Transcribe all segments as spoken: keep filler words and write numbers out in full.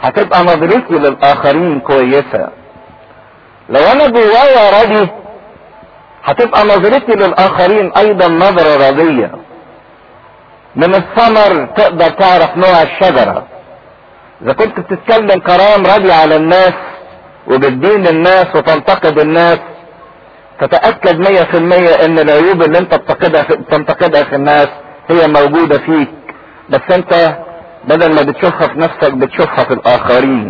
هتبقى نظرتي للاخرين كويسة. لو انا جوايا راضي هتبقى نظرتي للاخرين ايضا نظرة راضية. من الثمر تقدر تعرف نوع الشجرة. اذا كنت بتتكلم كلام راضي على الناس وبتدين الناس وتنتقد الناس، فتأكد مية في المية ان العيوب اللي انت بتنتقدها في, بتنتقدها في الناس هي موجودة فيك، بس انت بدل ما بتشوفها في نفسك بتشوفها في الاخرين.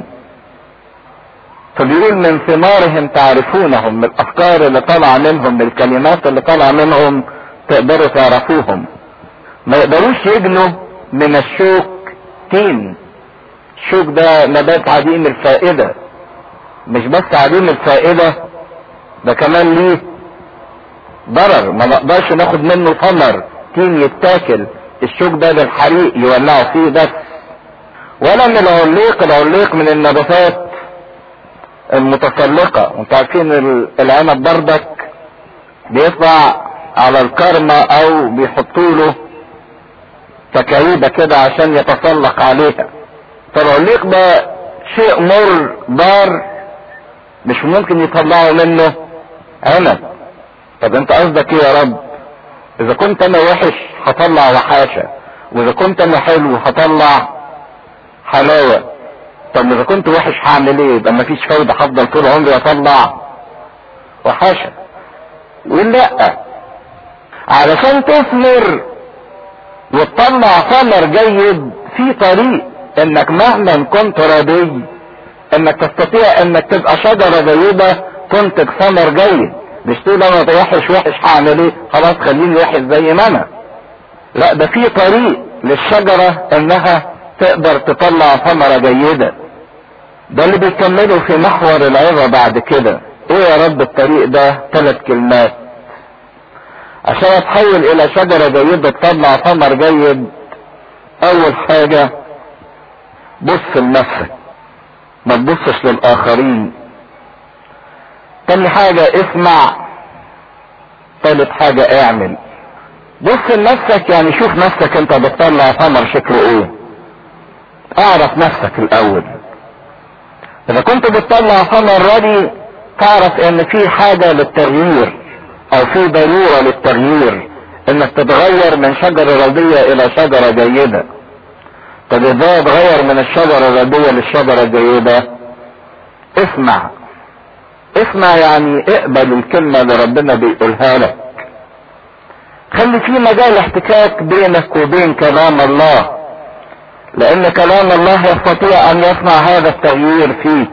فبيقول من ثمارهم تعرفونهم، من الافكار اللي طالعة منهم، من الكلمات اللي طالعة منهم تقدروا تعرفوهم. ما يقدروش يجنوا من الشوك تين. الشوك ده نبات عديم الفائدة، مش بس عديم الفائدة ده كمان ليه ضرر، ما نقدرش ناخد منه ثمر. تين يتاكل، الشوك ده للحريق يولعوا فيه بس. ولا من العليق. العليق من النباتات المتسلقة، وانتوا عارفين العنب بردك بيطلع على الكرمة او بيحطوا له تكايبة كده عشان يتسلق عليها. فالعليق ده شيء مر ضار، مش ممكن يطلعوا منه عنب. طب انت قصدك ايه يا رب؟ اذا كنت انا وحش هطلع وحاشة، واذا كنت انا حلو هطلع حلاوة. طب اذا كنت وحش هعمل ايه؟ يبقى مفيش فايدة، هفضل طول عمري اطلع وحاشة. يقول لا، علشان تثمر وتطلع ثمر جيد في طريق انك مهما كنت راضي انك تستطيع انك تبقى شجرة جيدة تنتج ثمر جيد. مش تقول انا وحش وحش هعمل ايه؟ خلاص خليني وحش زي ما انا. لا، ده في طريق للشجرة انها تقدر تطلع ثمرة جيدة. ده اللي بيكملوا في محور العظة بعد كده. ايه يا رب الطريق ده؟ ثلاث كلمات عشان اتحول الى شجرة جيدة تطلع ثمر جيد. اول حاجة بص لنفسك، ما تبصش للاخرين. تاني حاجة اسمع. تالت حاجة اعمل. بص لنفسك يعني شوف نفسك انت بتطلع ثمر شكله ايه. اعرف نفسك الاول. اذا كنت بتطلع ثمر راضي تعرف ان في حاجة للتغيير او في ضرورة للتغيير، انك تتغير من شجرة راضية الى شجرة جيدة. طب ازاي اتغير من الشجرة الراضية للشجرة الجيدة؟ اسمع. اسمع يعني اقبل الكلمة اللي ربنا بيقولها لك. خلي في مجال احتكاك بينك وبين كلام الله، لان كلام الله يستطيع ان يصنع هذا التغيير فيك.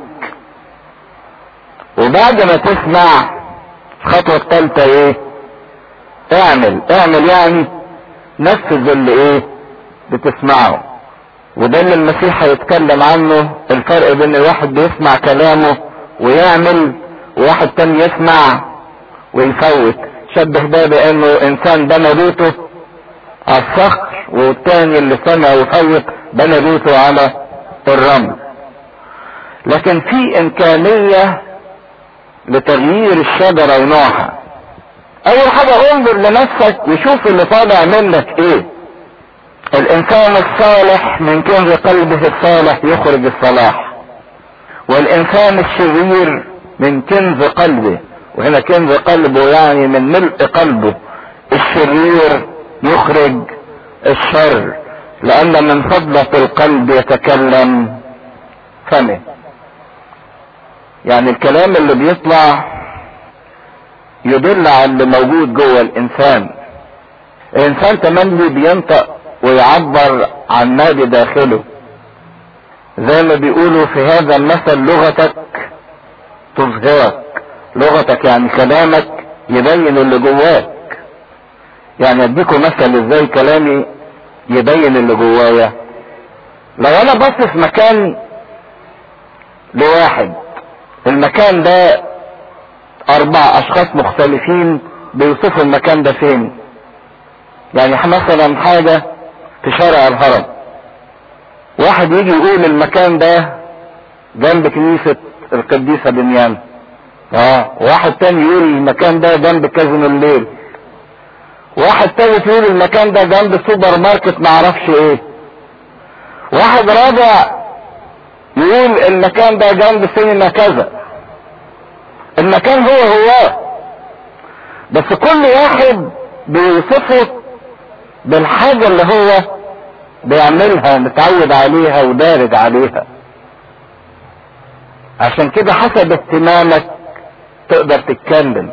وبعد ما تسمع الخطوة الثالثة ايه؟ اعمل. اعمل يعني نفذ اللي ايه بتسمعه. وده اللي المسيح هيتكلم عنه، الفرق بين الواحد بيسمع كلامه ويعمل وواحد تاني يسمع ويفوت. شبه ده بانه انسان بنى بيته على الصخر، والتاني اللي سمع وفوت بنى بيته على الرمل. لكن في امكانية لتغيير الشجرة ونوعها. اول حاجة انظر لنفسك وشوف اللي طالع منك ايه. الانسان الصالح من كنز قلبه الصالح يخرج الصلاح، والانسان الشرير من كنز قلبه، وهنا كنز قلبه يعني من ملء قلبه الشرير يخرج الشر، لان من فضلة القلب يتكلم فمه. يعني الكلام اللي بيطلع يدل على اللي موجود جوه الانسان. الانسان تملي بينطق ويعبر عن ما بداخله، زي ما بيقولوا في هذا المثل لغتك تظهرك. لغتك يعني كلامك يبين اللي جواك. يعني اديكم مثل ازاي كلامي يبين اللي جوايا. لو انا بص في مكان لواحد، المكان ده اربع اشخاص مختلفين بيوصفوا المكان ده فين. يعني مثلا حاجة في شارع الهرم، واحد يجي يقول المكان ده جنب كنيسة القديسة بنيان، اه واحد تاني يقول المكان ده جنب كازينو الليل، واحد تالت يقول المكان ده جنب سوبر ماركت معرفش ايه، واحد رابع يقول لي المكان ده جنب سينما كذا، المكان هو هو، بس كل واحد بيوصفه بالحاجة اللي هو بيعملها ومتعود عليها ودارج عليها. عشان كده حسب اهتمامك تقدر تتكلم،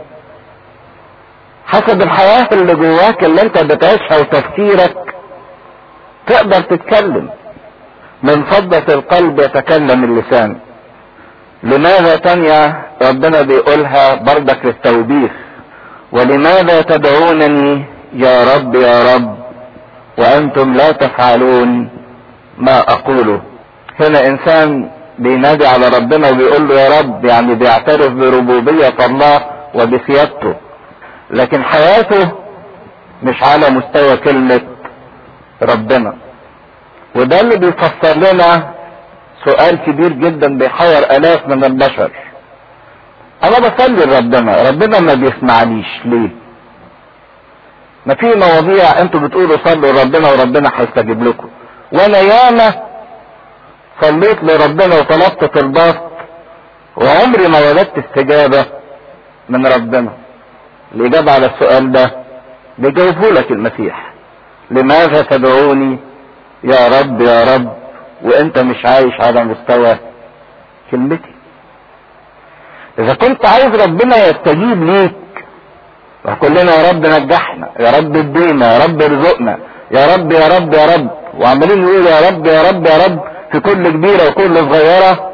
حسب الحياة اللي جواك اللي انت بتعيشها وتفكيرك تقدر تتكلم. من فضة القلب يتكلم اللسان. لماذا تانية ربنا بيقولها بردك للتوبيخ، ولماذا تدعونني يا رب يا رب وانتم لا تفعلون ما اقوله. هنا انسان بينادي على ربنا وبيقول له يا رب، يعني بيعترف بربوبية الله وبسيادته، لكن حياته مش على مستوى كلمة ربنا. وده اللي بيفسر لنا سؤال كبير جدا بيحير الاف من البشر. انا بصلي لربنا، ربنا ما بيسمعنيش ليه؟ ما في مواضيع انتوا بتقولوا صلوا لربنا وربنا هيستجيب لكم، وانا ياما صليت لربنا وطلبت طلبات وعمري ما وجدت استجابة من ربنا. الاجابة على السؤال ده بيجاوبه لك المسيح. لماذا تدعوني يا رب يا رب وانت مش عايش على مستوى كلمتي؟ اذا كنت عايز ربنا يستجيب ليك وكلنا يا رب نجحنا، يا رب ادينا، يا رب ارزقنا، يا رب يا رب يا رب، وعمالين نقول يا رب يا رب يا رب في كل كبيرة وكل صغيرة،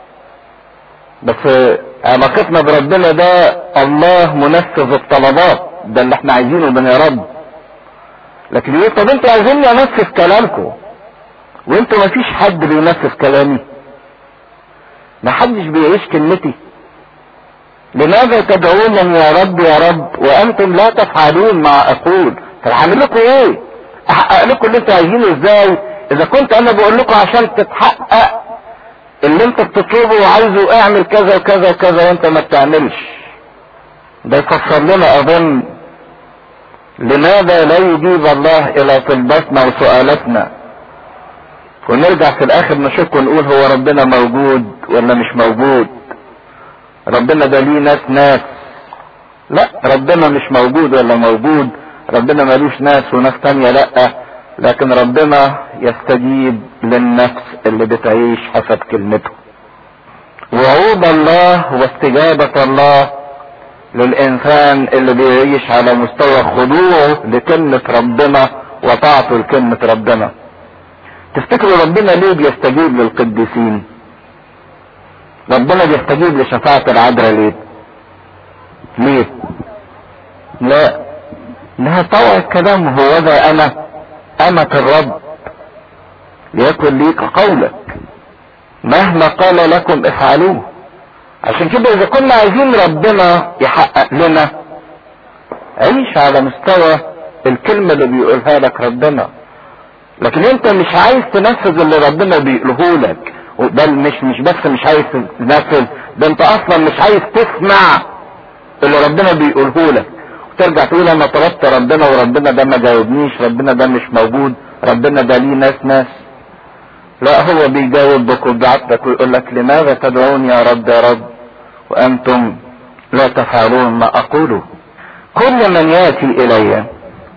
بس علاقتنا بربنا ده الله منفذ الطلبات، ده اللي احنا عايزينه من يا رب. لكن يقول طب انتوا عايزيني انفذ كلامكم وانتوا ما فيش حد بينفذ كلامي، ما حدش بيعيش كلمتي. لماذا تدعونني يا رب يا رب وانتم لا تفعلون ما اقول؟ طب هعمل لكم ايه؟ احقق لكم اللي انتوا عايزينه ازاي اذا كنت انا بقول لكم عشان تتحقق اللي انت بتطلبه وعايزه اعمل كذا وكذا وكذا وانت ما بتعملش؟ ده يفسر لنا اظن لماذا لا يجيب الله الى طلباتنا وسؤالاتنا، ونرجع في الاخر نشك ونقول هو ربنا موجود ولا مش موجود؟ ربنا ده ليه ناس ناس؟ لا، ربنا مش موجود ولا موجود، ربنا ملوش ناس وناس تانية، لا، لكن ربنا يستجيب للنفس اللي بتعيش حسب كلمته. وعود الله واستجابة الله للإنسان اللي بيعيش على مستوى خضوعه لكلمة ربنا وطاعته لكلمة ربنا. تفتكروا ربنا ليه بيستجيب للقديسين؟ ربنا بيستجيب لشفاعة العذراء ليه؟ ليه؟ لا، انها طوع الكلام، هو ذا انا امة الرب ليكن ليك قولك مهما قال لكم افعلوه. عشان كده اذا كنا عايزين ربنا يحقق لنا، عيش على مستوى الكلمة اللي بيقولها لك ربنا. لكن انت مش عايز تنفذ اللي ربنا بيقوله لك، ده مش مش بس مش عايز تنفذ، ده انت اصلا مش عايز تسمع اللي ربنا بيقوله لك، وترجع تقول انا طلبت ربنا وربنا ده ما جاوبنيش، ربنا ده مش موجود، ربنا ده ليه ناس ناس. لا، هو بيجاوبك وبيعاتبك ويقول لك لماذا تدعون يا رب يا رب وانتم لا تفعلون ما اقوله. كل من ياتي الي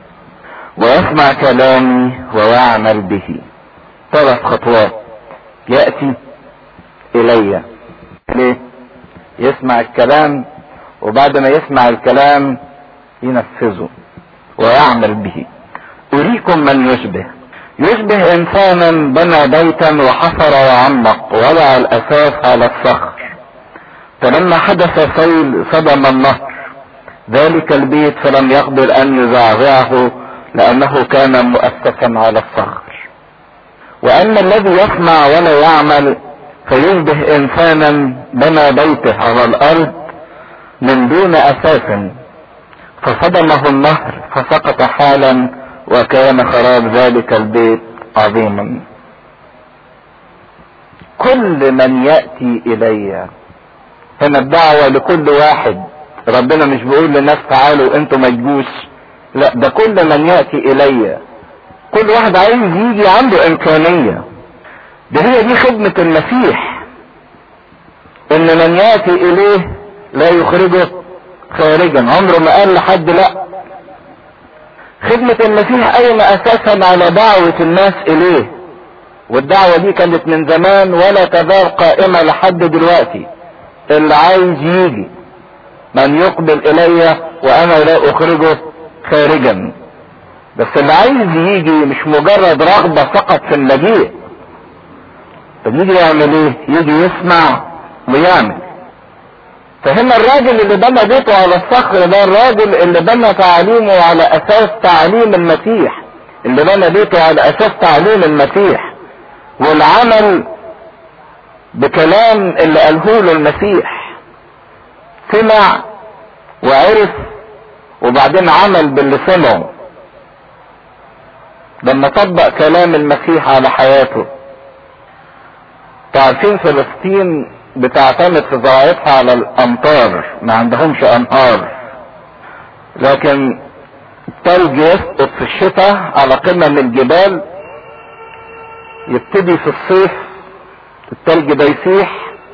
ويسمع كلامي ويعمل به. ثلاث خطوات. ياتي الي، ليه؟ يسمع الكلام، وبعد ما يسمع الكلام ينفذه ويعمل به. اريكم من يشبه يشبه انسانا بنى بيتا وحفر وعمق ووضع الاساس على الصخر، فلما حدث سيل صدم النهر ذلك البيت فلم يقدر ان يزعزعه لانه كان مؤسسا على الصخر. واما الذي يسمع ولا يعمل فيشبه انسانا بنى بيته على الارض من دون اساس فصدمه النهر فسقط حالا وكان خراب ذلك البيت عظيما. كل من يأتي الي، هنا الدعوة لكل واحد. ربنا مش بيقول للناس تعالوا انتوا ما تجوش، لا، ده كل من يأتي الي. كل واحد عايز يجي عنده امكانية، ده هي دي خدمة المسيح. ان من ياتي اليه لا يخرجه خارجا، عمره ما قال لحد لا. خدمة المسيح قايمة اساسا على دعوة الناس اليه، والدعوة دي كانت من زمان ولا تزال قائمة لحد دلوقتي. اللي عايز يجي، من يقبل الي وانا لا اخرجه خارجا. بس اللي عايز يجي مش مجرد رغبة فقط في المجيء. طب يجي يعمل ايه؟ يجي يسمع ويعمل. فهنا الراجل اللي بنى بيته على الصخر ده الراجل اللي بنى تعليمه على اساس تعليم المسيح، اللي بنى بيته على اساس تعليم المسيح والعمل بكلام اللي قاله له المسيح. سمع وعرف وبعدين عمل باللي سمعه لما طبق كلام المسيح على حياته. تعرفين فلسطين بتعتمد في زراعتها على الامطار، ما عندهمش انهار، لكن التلج يسقط في الشتاء على قمم الجبال، يبتدي في الصيف التلج ده يسيح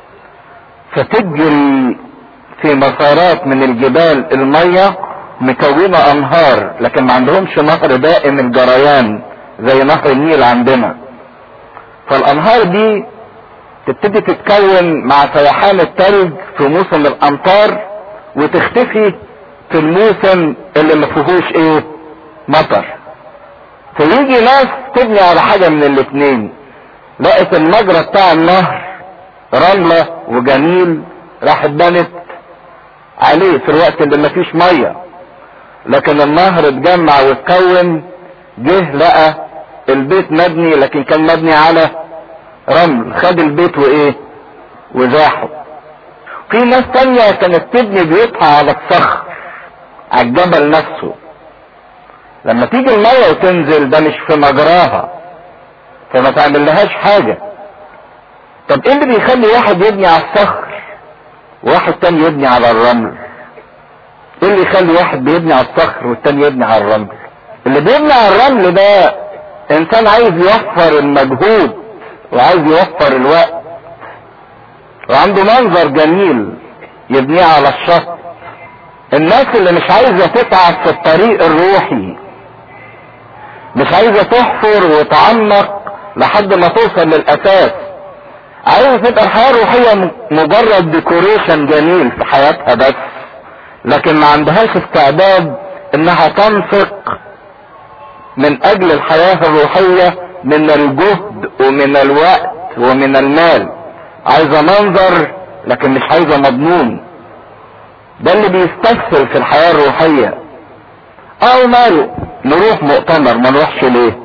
فتجري في مسارات من الجبال المية مكونة انهار، لكن ما عندهمش نهر دائم الجريان زي نهر النيل عندنا. فالانهار دي تبتدي تتكون مع سيحان التلج في موسم الامطار وتختفي في الموسم اللي ما فيهوش ايه مطر. فيجي ناس تبني على حاجة من الاتنين، لقت المجرى بتاع النهر رملة وجميل راحت بنت عليه في الوقت اللي ما فيش مية، لكن النهر اتجمع واتكون، جه لقى البيت مبني لكن كان مبني على رمل، خد البيت وايه وزاحه. في ناس تانية كانت تبني بيوتها على الصخر على الجبل نفسه، لما تيجي المية وتنزل ده مش في مجراها فما تعمل لهاش حاجة. طب ايه اللي بيخلي واحد يبني على الصخر وواحد تاني يبني على الرمل؟ ايه اللي يخلي واحد بيبني على الصخر والتاني يبني على الرمل؟ اللي بيبني على الرمل ده انسان عايز يوفر المجهود وعايز يوفر الوقت وعنده منظر جميل يبنيه على الشط. الناس اللي مش عايزة تتعب في الطريق الروحي، مش عايزة تحفر وتعمق لحد ما توصل للأساس، عايزة تبقى الحياة الروحية مجرد ديكوريشن جميل في حياتها بس، لكن ما عندهاش استعداد انها تنفق من اجل الحياة الروحية من الجهد ومن الوقت ومن المال. عايزة منظر لكن مش عايزة مضمون. ده اللي بيستسهل في الحياة الروحية. او ماله نروح مؤتمر ما نروحش ليه؟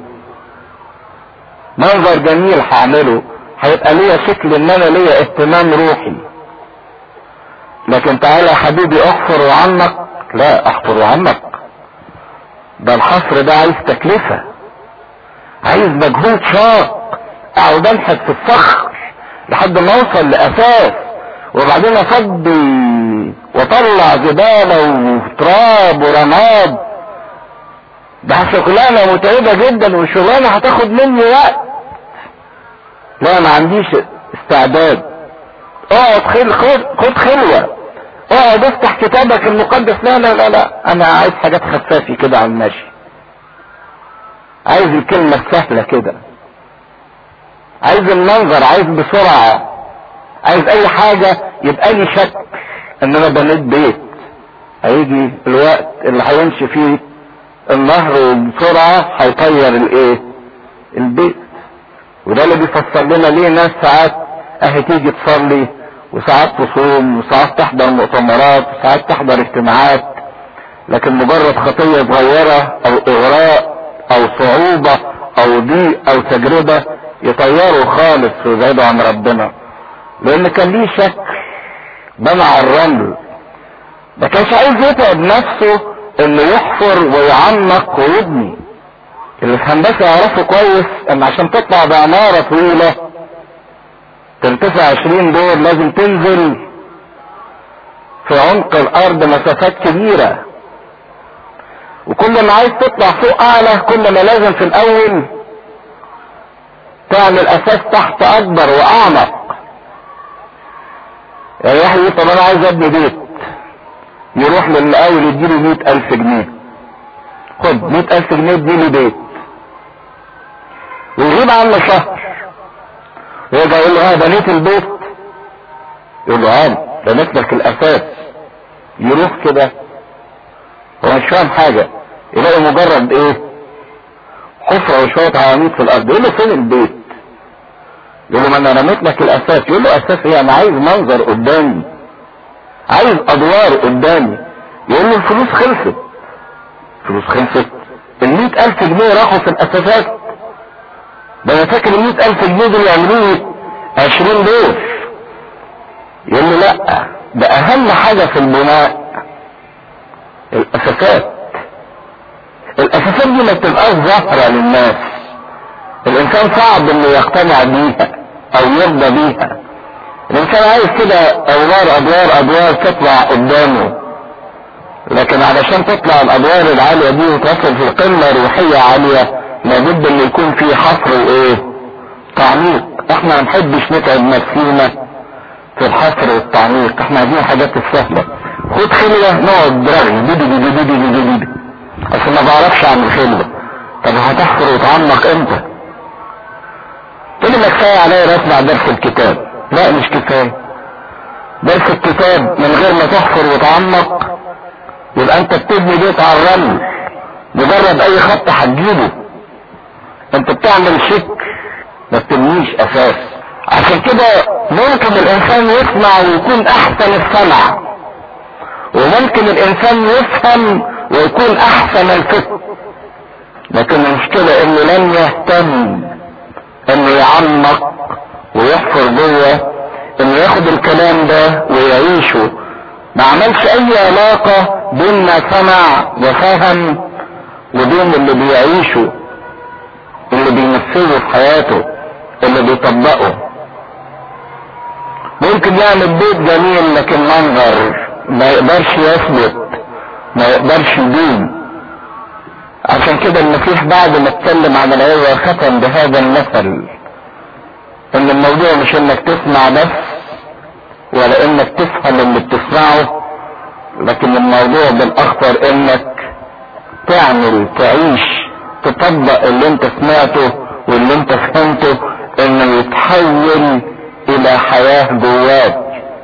منظر جميل هعمله هيبقى ليا شكل ان انا ليا اهتمام روحي، لكن تعالى يا حبيبي احفر وعمق، لا احفر وعمق ده الحفر ده عايز تكلفة، عايز مجهود شاق، اقعد انحت في الصخر لحد ما اوصل لاساس وبعدين افضي واطلع زبالة وتراب ورماد. ده شغلانة متعبة جدا وشغلانة هتاخد مني وقت. لا ما عنديش استعداد. اقعد خل خد, خد خلوة، اقعد افتح كتابك المقدس، لا لا لا لا انا عايز حاجات خفافي كده على الماشي، عايز الكلمة السهلة كده، عايز المنظر، عايز بسرعة، عايز اي حاجة يبقى لي شك ان انا بنيت بيت. هيجي الوقت اللي هيمشي فيه النهر وبسرعة هيطير الايه البيت. وده اللي بيفسر لنا ليه ناس ساعات اهي تيجي تصلي وساعات تصوم وساعات تحضر مؤتمرات وساعات تحضر اجتماعات، لكن مجرد خطية صغيرة او اغراء او صعوبة او ضيق او تجربة يطيروا خالص ويبعدوا عن ربنا، لان كان ليه شك بنى على الرمل، ما كانش عايز يتعب نفسه انه يحفر ويعمق ويبني. اللي في هندسة يعرفه كويس ان عشان تطلع بعمارة طويلة ترتفع عشرين دور لازم تنزل في عمق الارض مسافات كبيرة، وكل ما عايز تطلع فوق اعلى كل ما لازم في الاول تعمل اساس تحت اكبر واعمق. يعني واحد يقول طب انا عايز ابني بيت، يروح للاول يديله مئة الف جنيه، خد مئة الف جنيه اديله بيت، ويغيب عنه شهر ويرجع يقول له اه بنيت البيت، يقول له اه بنيت لك الاساس. يروح كده هو مش فاهم حاجه، يلاقي مجرد ايه؟ حفره وشويه عواميد في الارض. يقول له فين البيت؟ يقول له ما انا رميت لك الاساس. يقول له اساس ايه؟ انا عايز منظر قدامي، عايز ادوار قدامي. يقول له الفلوس خلصت. فلوس خلصت؟ المئة الف جنيه راحوا في الاساسات؟ ده انا فاكر المئة الف جنيه دول يعملوه عشرين دور. يقول له لا، ده اهم حاجة في البناء الاساسات. الاساسات دي ما بتبقاش ظاهرة للناس، الانسان صعب انه يقتنع بيها او يرضى بيها. الانسان عايز كده ادوار ادوار ادوار تطلع قدامه، لكن علشان تطلع الادوار العالية دي وتصل في قمة روحية عالية لابد ان يكون في حفر وايه؟ تعميق. احنا ما نحبش نتعب نفسينا في الحفر والتعميق، احنا عايزين الحاجات السهلة. خد خلوة نقعد رغي دي دي دي دي دي دي دي اصل ما بعرفش اعمل خلوة. طب هتحفر وتعمق امتى؟ تقول لي كفاية عليا اسمع درس الكتاب. لا مش كفاية درس الكتاب من غير ما تحفر وتعمق، يبقى انت بتبني بيت على الرمل، مجرد اي خط هتجيبه. انت بتعمل شك ما بتبنيش اساس. عشان كده ممكن الانسان يسمع ويكون احسن السمع، وممكن الانسان يفهم ويكون احسن الفهم، لكن المشكلة انه لن يهتم انه يعمق ويحفر جوه، انه ياخد الكلام ده ويعيشه. ما عملش اي علاقة بين ما سمع وفهم وبين اللي بيعيشه، اللي بيمثله في حياته، اللي بيطبقه. ممكن يعمل بيت جميل لكن منظر ما يقدرش يثبت، ما يقدرش يدوم. عشان كده المسيح بعد ما اتكلم عن العظة ختم بهذا المثل، ان الموضوع مش انك تسمع بس ولا انك تفهم اللي بتسمعه، لكن الموضوع بالاخطر انك تعمل، تعيش، تطبق اللي انت سمعته واللي انت فهمته، انه يتحول الى حياة جواك.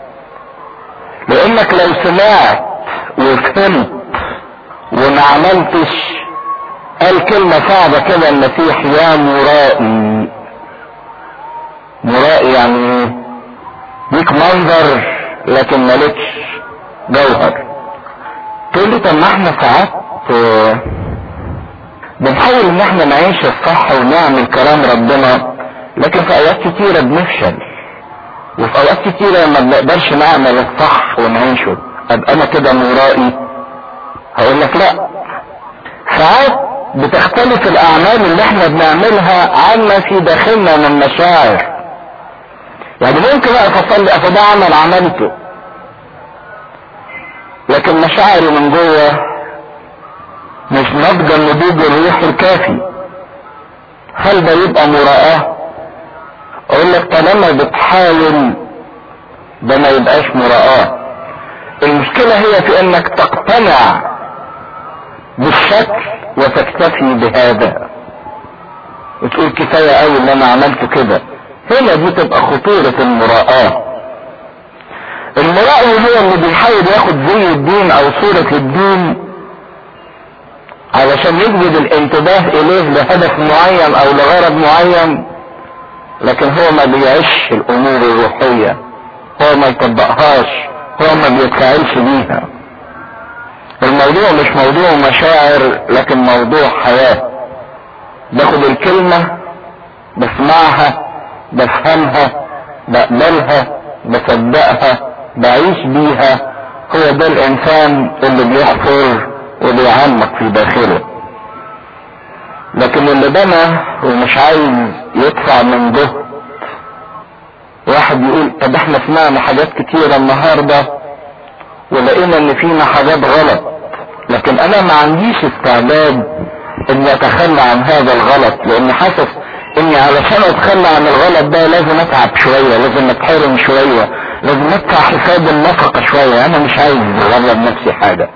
لانك لو سمعت وفهمت وما عملتش، قال كلمة صعبة كده المسيح، يا مرائي. مرائي يعني ليك منظر لكن مالكش جوهر. تقول لي طب ما احنا ساعات بنحاول ان احنا نعيش الصح ونعمل كلام ربنا، لكن في اوقات كتيرة بنفشل، وفي اوقات كتيرة ما بنقدرش نعمل الصح ونعيشه. ابقى انا كده مرائي؟ هقول لك لا. ساعات بتختلف الاعمال اللي احنا بنعملها عما في داخلنا من مشاعر. يعني ممكن اقف اصلي افضل عمل عملته، لكن مشاعري من جوه مش ناضجه النضوج الروحي الكافي. هل ده يبقى مراءة؟ اقول لك طالما بتحاول ده ما يبقاش مراءة. المشكلة هي في انك تقتنع بالشكل وتكتفي بهذا وتقول كفاية قوي اللي انا عملته كده. هنا دي تبقى خطورة المراءة. المرائي هو اللي بيحاول ياخد زي الدين او صورة الدين علشان يجذب الانتباه اليه لهدف معين او لغرض معين، لكن هو ما بيعيش الامور الروحية، هو ما يطبقهاش، هو ما بيتفاعلش بيها. الموضوع مش موضوع مشاعر لكن موضوع حياة. باخد الكلمة، بسمعها، بفهمها، بقبلها، بصدقها، بعيش بيها. هو ده الانسان اللي بيحفر وبيعمق في داخله. لكن اللي بنى ومش عايز يدفع من جهد. واحد يقول طب احنا سمعنا حاجات كتيرة النهاردة ولقينا ان فينا حاجات غلط، لكن انا ما عنديش استعداد اني اتخلى عن هذا الغلط، لاني حاسس اني علشان اتخلى عن الغلط ده لازم اتعب شوية، لازم اتحرم شوية، لازم ادفع حساب النفقة شوية، انا مش عايز اغرب نفسي حاجة.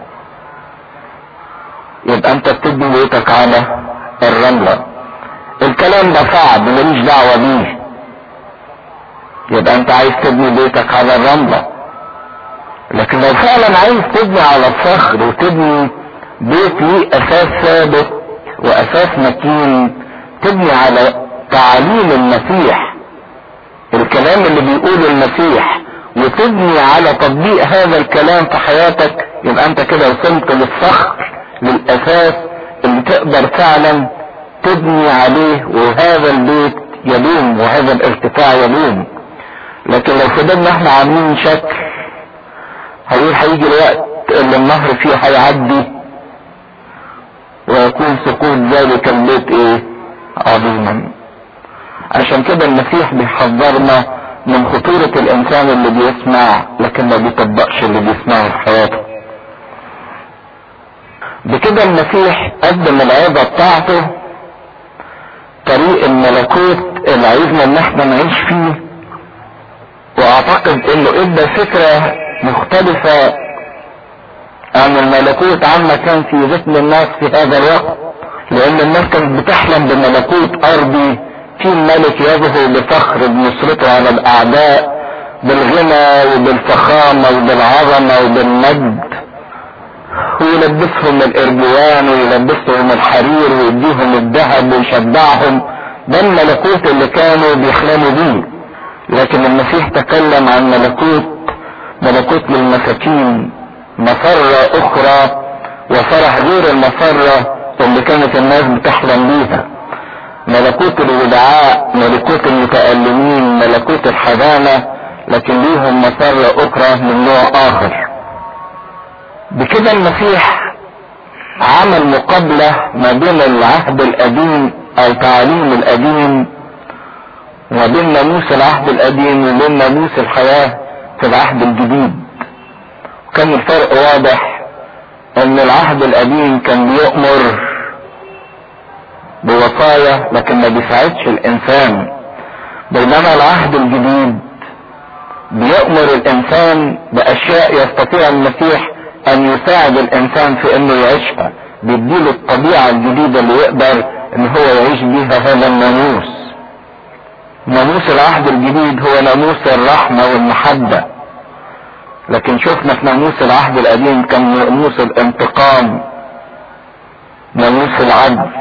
يبقى انت بتبني بيتك على الرملة. الكلام ده صعب ماليش دعوة بيه. يبقى انت عايز تبني بيتك على الرملة. لكن لو فعلا عايز تبني على الصخر وتبني بيت ليه اساس ثابت واساس متين، تبني على تعاليم المسيح، الكلام اللي بيقوله المسيح، وتبني على تطبيق هذا الكلام في حياتك، يبقى انت كده وصلت للصخر، للاساس اللي تقدر فعلا تبني عليه، وهذا البيت يدوم وهذا الارتفاع يدوم. لكن لو فضلنا احنا عاملين شكل، هيقول هيجي الوقت اللي النهر فيه هيعدي ويكون سقوط ذلك البيت ايه؟ عظيما. عشان كده المسيح بيحذرنا من خطورة الانسان اللي بيسمع لكن ما بيطبقش اللي بيسمعه في حياته. بكده المسيح قدم العظة بتاعته، طريق الملكوت اللي عايزنا ان احنا نعيش فيه. واعتقد انه ادى فكرة مختلفة عن الملكوت عما كان في ذهن الناس في هذا الوقت، لان الناس كانت بتحلم بملكوت ارضي في ملك يظهر بفخر بنصرته على الاعداء، بالغنى وبالفخامة وبالعظمة وبالمجد، ويلبسهم الارجوان ويلبسهم الحرير ويديهم الذهب ويشبعهم. ده الملكوت اللي كانوا بيحلموا بيه. لكن المسيح تكلم عن ملكوت ملكوت للمساكين، مسرة اخرى وفرح غير المسرة اللي كانت الناس بتحلم بيها. ملكوت الودعاء، ملكوت المتألمين، ملكوت الحزانة، لكن ليهم مسرة اخرى من نوع اخر. بكده المسيح عمل مقابلة ما بين العهد القديم او تعاليم القديم وما بين ناموس العهد القديم وبين ناموس الحياة في العهد الجديد. وكان الفرق واضح ان العهد القديم كان بيؤمر بوصايا لكن ما بيساعدش الانسان، بينما العهد الجديد بيؤمر الانسان باشياء يستطيع المسيح ان يساعد الانسان في انه يعيشها، بيديله الطبيعة الجديدة اللي يقدر ان هو يعيش بيها هذا الناموس. ناموس العهد الجديد هو ناموس الرحمة والمحبة، لكن شفنا في ناموس العهد القديم كان ناموس الانتقام، ناموس العدل.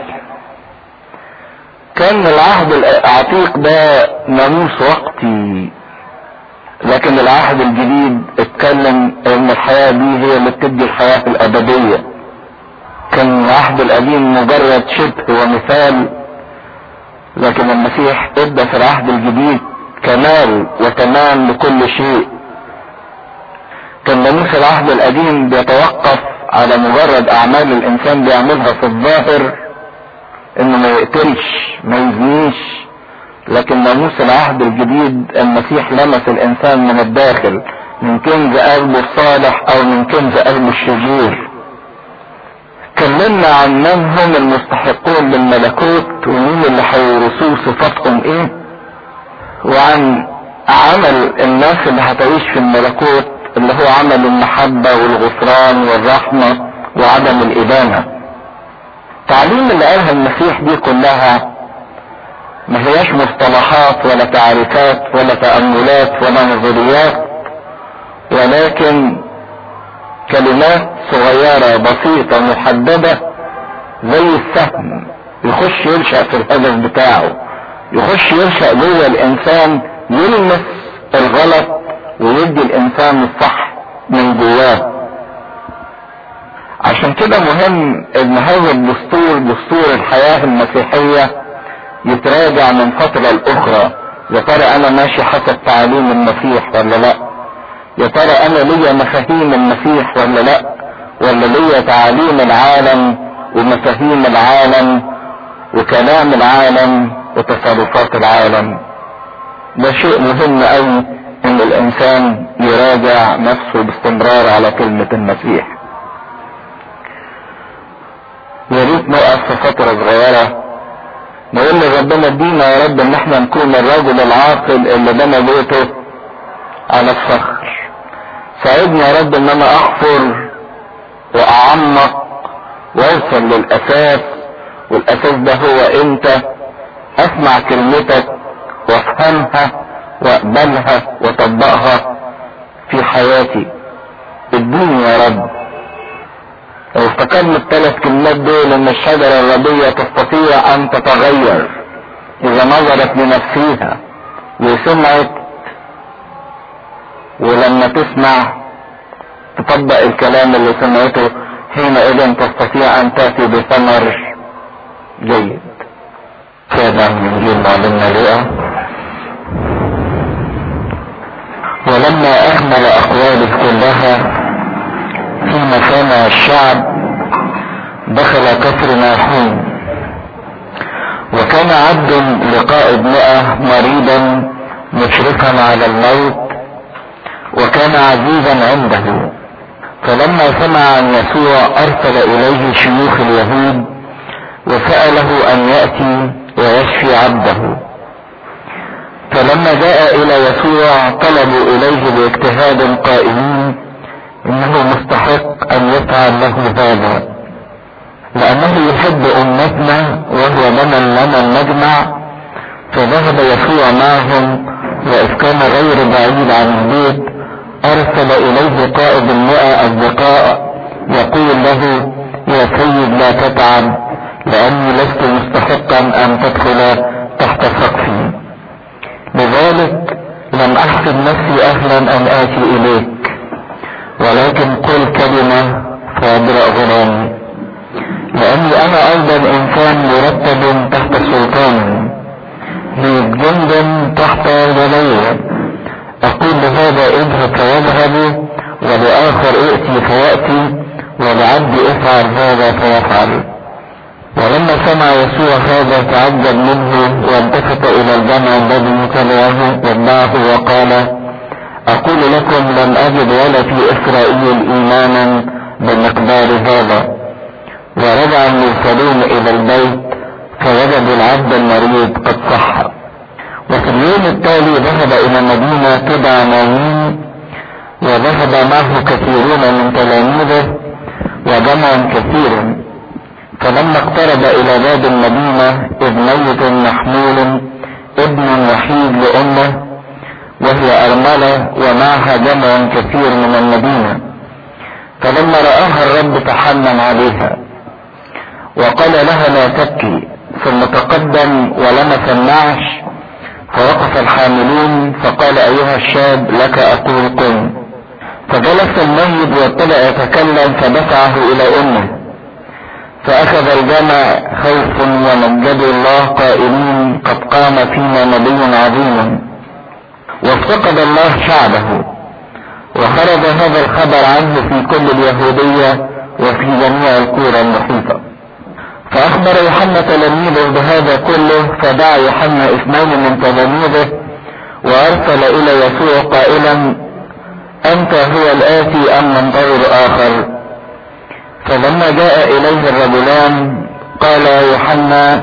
كان العهد العتيق ده ناموس وقتي، لكن العهد الجديد اتكلم ان الحياة دي هي اللي بتدي الحياة الابدية. كان العهد القديم مجرد شبه ومثال، لكن المسيح ادى في العهد الجديد كمال وتمام لكل شيء. كان ناموس العهد القديم بيتوقف على مجرد اعمال الانسان بيعملها في الظاهر، انه ما يقتلش ما يزنيش، لكن ناموس العهد الجديد المسيح لمس الانسان من الداخل، من كنز قلبه الصالح او من كنز قلبه الشرير. اتكلمنا عن من هم المستحقون للملكوت ومين اللي هيورثوه صفاتهم ايه، وعن عمل الناس اللي هتعيش في الملكوت اللي هو عمل المحبة والغفران والرحمة وعدم الإدانة. تعليم اللي قالها المسيح دي كلها ما هياش مصطلحات ولا تعريفات ولا تأملات ولا نظريات، ولكن كلمات صغيرة بسيطة محددة زي السهم يخش يرشق في الهدف بتاعه، يخش يرشق جوه الانسان، يلمس الغلط ويدي الانسان الصح من جواه. عشان كده مهم ان هذا الدستور، دستور الحياة المسيحية، يتراجع من فترة لاخرى. يا ترى انا ماشي حسب تعاليم المسيح ولا لا؟ يا ترى انا ليا مفاهيم المسيح ولا لا؟ ولا ليا تعاليم العالم ومفاهيم العالم وكلام العالم وتصرفات العالم؟ ده شيء مهم قوي ان الانسان يراجع نفسه باستمرار على كلمة المسيح. يا ريت نقف في فترة صغيرة نقول لربنا ادينا يا رب ان احنا نكون الرجل العاقل اللي بنى بيته على الصخر. ساعدني يا رب ان انا احفر واعمق واوصل للاساس، والاساس ده هو انت. اسمع كلمتك وافهمها واقبلها واطبقها في حياتي. اديني يا رب. لو افتكرنا الثلاث كلمات دول ان الشجرة الربية تستطيع ان تتغير اذا نظرت لنفسها وسمعت، ولما تسمع تطبق الكلام اللي سمعته، حينئذ تستطيع ان تأتي بثمر جيد. كان من انجيل معلمنا لوقا: ولما اكمل اقواله كلها حين سمع الشعب دخل كفرناحوم، وكان عبد لقائد مئة مريضا مشرفا على الموت وكان عزيزا عنده. فلما سمع عن يسوع ارسل اليه شيوخ اليهود وسأله ان يأتي ويشفي عبده. فلما جاء الى يسوع طلبوا اليه باجتهاد قائلين انه مستحق ان يفعل له هذا، لانه يحب امتنا وهو لمن لنا المجمع. فذهب يسوع معهم، واذ كان غير بعيد عن البيت ارسل اليه قائد المئة اصدقاء يقول له: يا سيد لا تتعب، لاني لست مستحقا ان تدخل تحت سقفي، لذلك لم احسب نفسي اهلا ان اتي اليك، ولكن قل كلمة فيبرأ غلامي، لاني انا ايضا انسان مرتب تحت سلطان، لي جند تحت يدي. اقول لهذا اذهب فيذهب، ولاخر ائتي فيأتي، ولعبدي افعل هذا فيفعل. ولما سمع يسوع هذا تعجب منه، والتفت الى الجمع الذي تبعه واتبعه وقال: اقول لكم لم اجد ولا في اسرائيل ايمانا بمقدار هذا. ورجع المرسلون الى البيت فوجدوا العبد المريض قد صح. وفي اليوم التالي ذهب الى مدينة تدعى نايين، وذهب معه كثيرون من تلاميذه وجمع كثير. فلما اقترب الى باب المدينة اذ ميت محمول ابن وحيد لامه وهي ارملة ومعها جمع كثير من المدينة. فلما رآها الرب تحنن عليها وقال لها: لا تبكي. ثم تقدم ولمس النعش فوقف الحاملون فقال: ايها الشاب لك اقول قم. فجلس الميت وابتدأ يتكلم فدفعه الى امه، فاخذ الجمع خوف ومجدوا الله قائلين: قد قام فينا نبي عظيم. وافتقد الله شعبه. وخرج هذا الخبر عنه في كل اليهودية وفي جميع القرى المحيطة. فاخبر يوحنا تلاميذه بهذا كله، فدعا يوحنا اثنين من تلاميذه وارسل الى يسوع قائلا: انت هو الاتي ام ننتظر اخر؟ فلما جاء اليه الرجلان قال يوحنا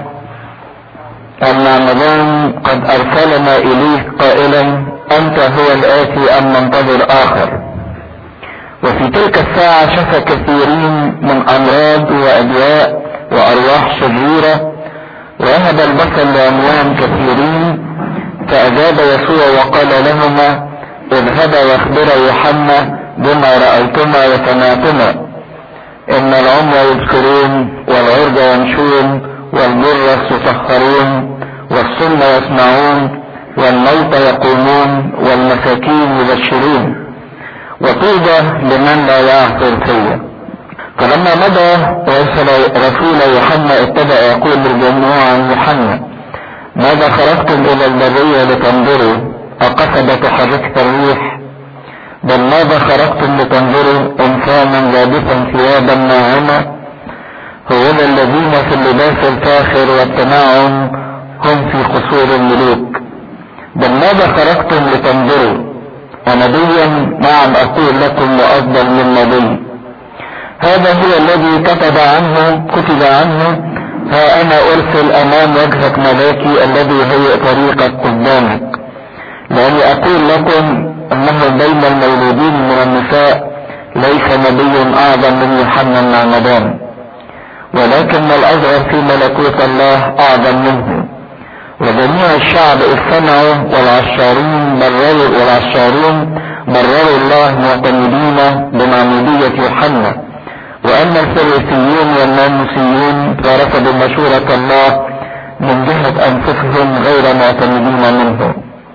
المعمدان: قد ارسلنا اليك قائلا: انت هو الاتي ام ننتظر اخر؟ وفي تلك الساعة شفى كثيرين من امراض وادواء وارواح شريرة، ووهب البصر لاموال كثيرين. فاجاب يسوع وقال لهما: اذهبا واخبرا يوحنا بما رأيتما وسمعتما، ان العمي يبصرون والعرج يمشون والجرس يطهرون والصم يسمعون والموتى يقومون والمساكين يبشرون، وطوبى لمن لا يعثر فيا. فلما مضى ارسل رسول يوحنا ابتدأ يقول للجموع عن يوحنا: ماذا خرجتم الى البرية لتنظروا؟ اقصد تحركت الريح؟ بل ماذا خرجتم لتنظروا؟ انسانا لابسا ثيابا ناعمة؟ هؤلاء الذين في اللباس الفاخر والتنعم هم في قصور الملوك. بل ماذا خرجتم لتنظروا؟ ونبيا؟ نعم اقول لكم وافضل من نبي. هذا هو الذي كتب عنه كتب عنه: ها انا ارسل امام وجهك ملاكي الذي هي طريقك قدامك. لاني اقول لكم انه بين المولودين من النساء ليس نبي اعظم من يوحنا المعمدان، ولكن الاصغر في ملكوت الله اعظم منه. وجميع الشعب اذ سمعوا والعشارون برروا والعشارون برروا الله معتمدين بمعمودية يوحنا، واما الفريسيون والناموسيون فرفضوا مشورة الله من جهة انفسهم غير معتمدين منه.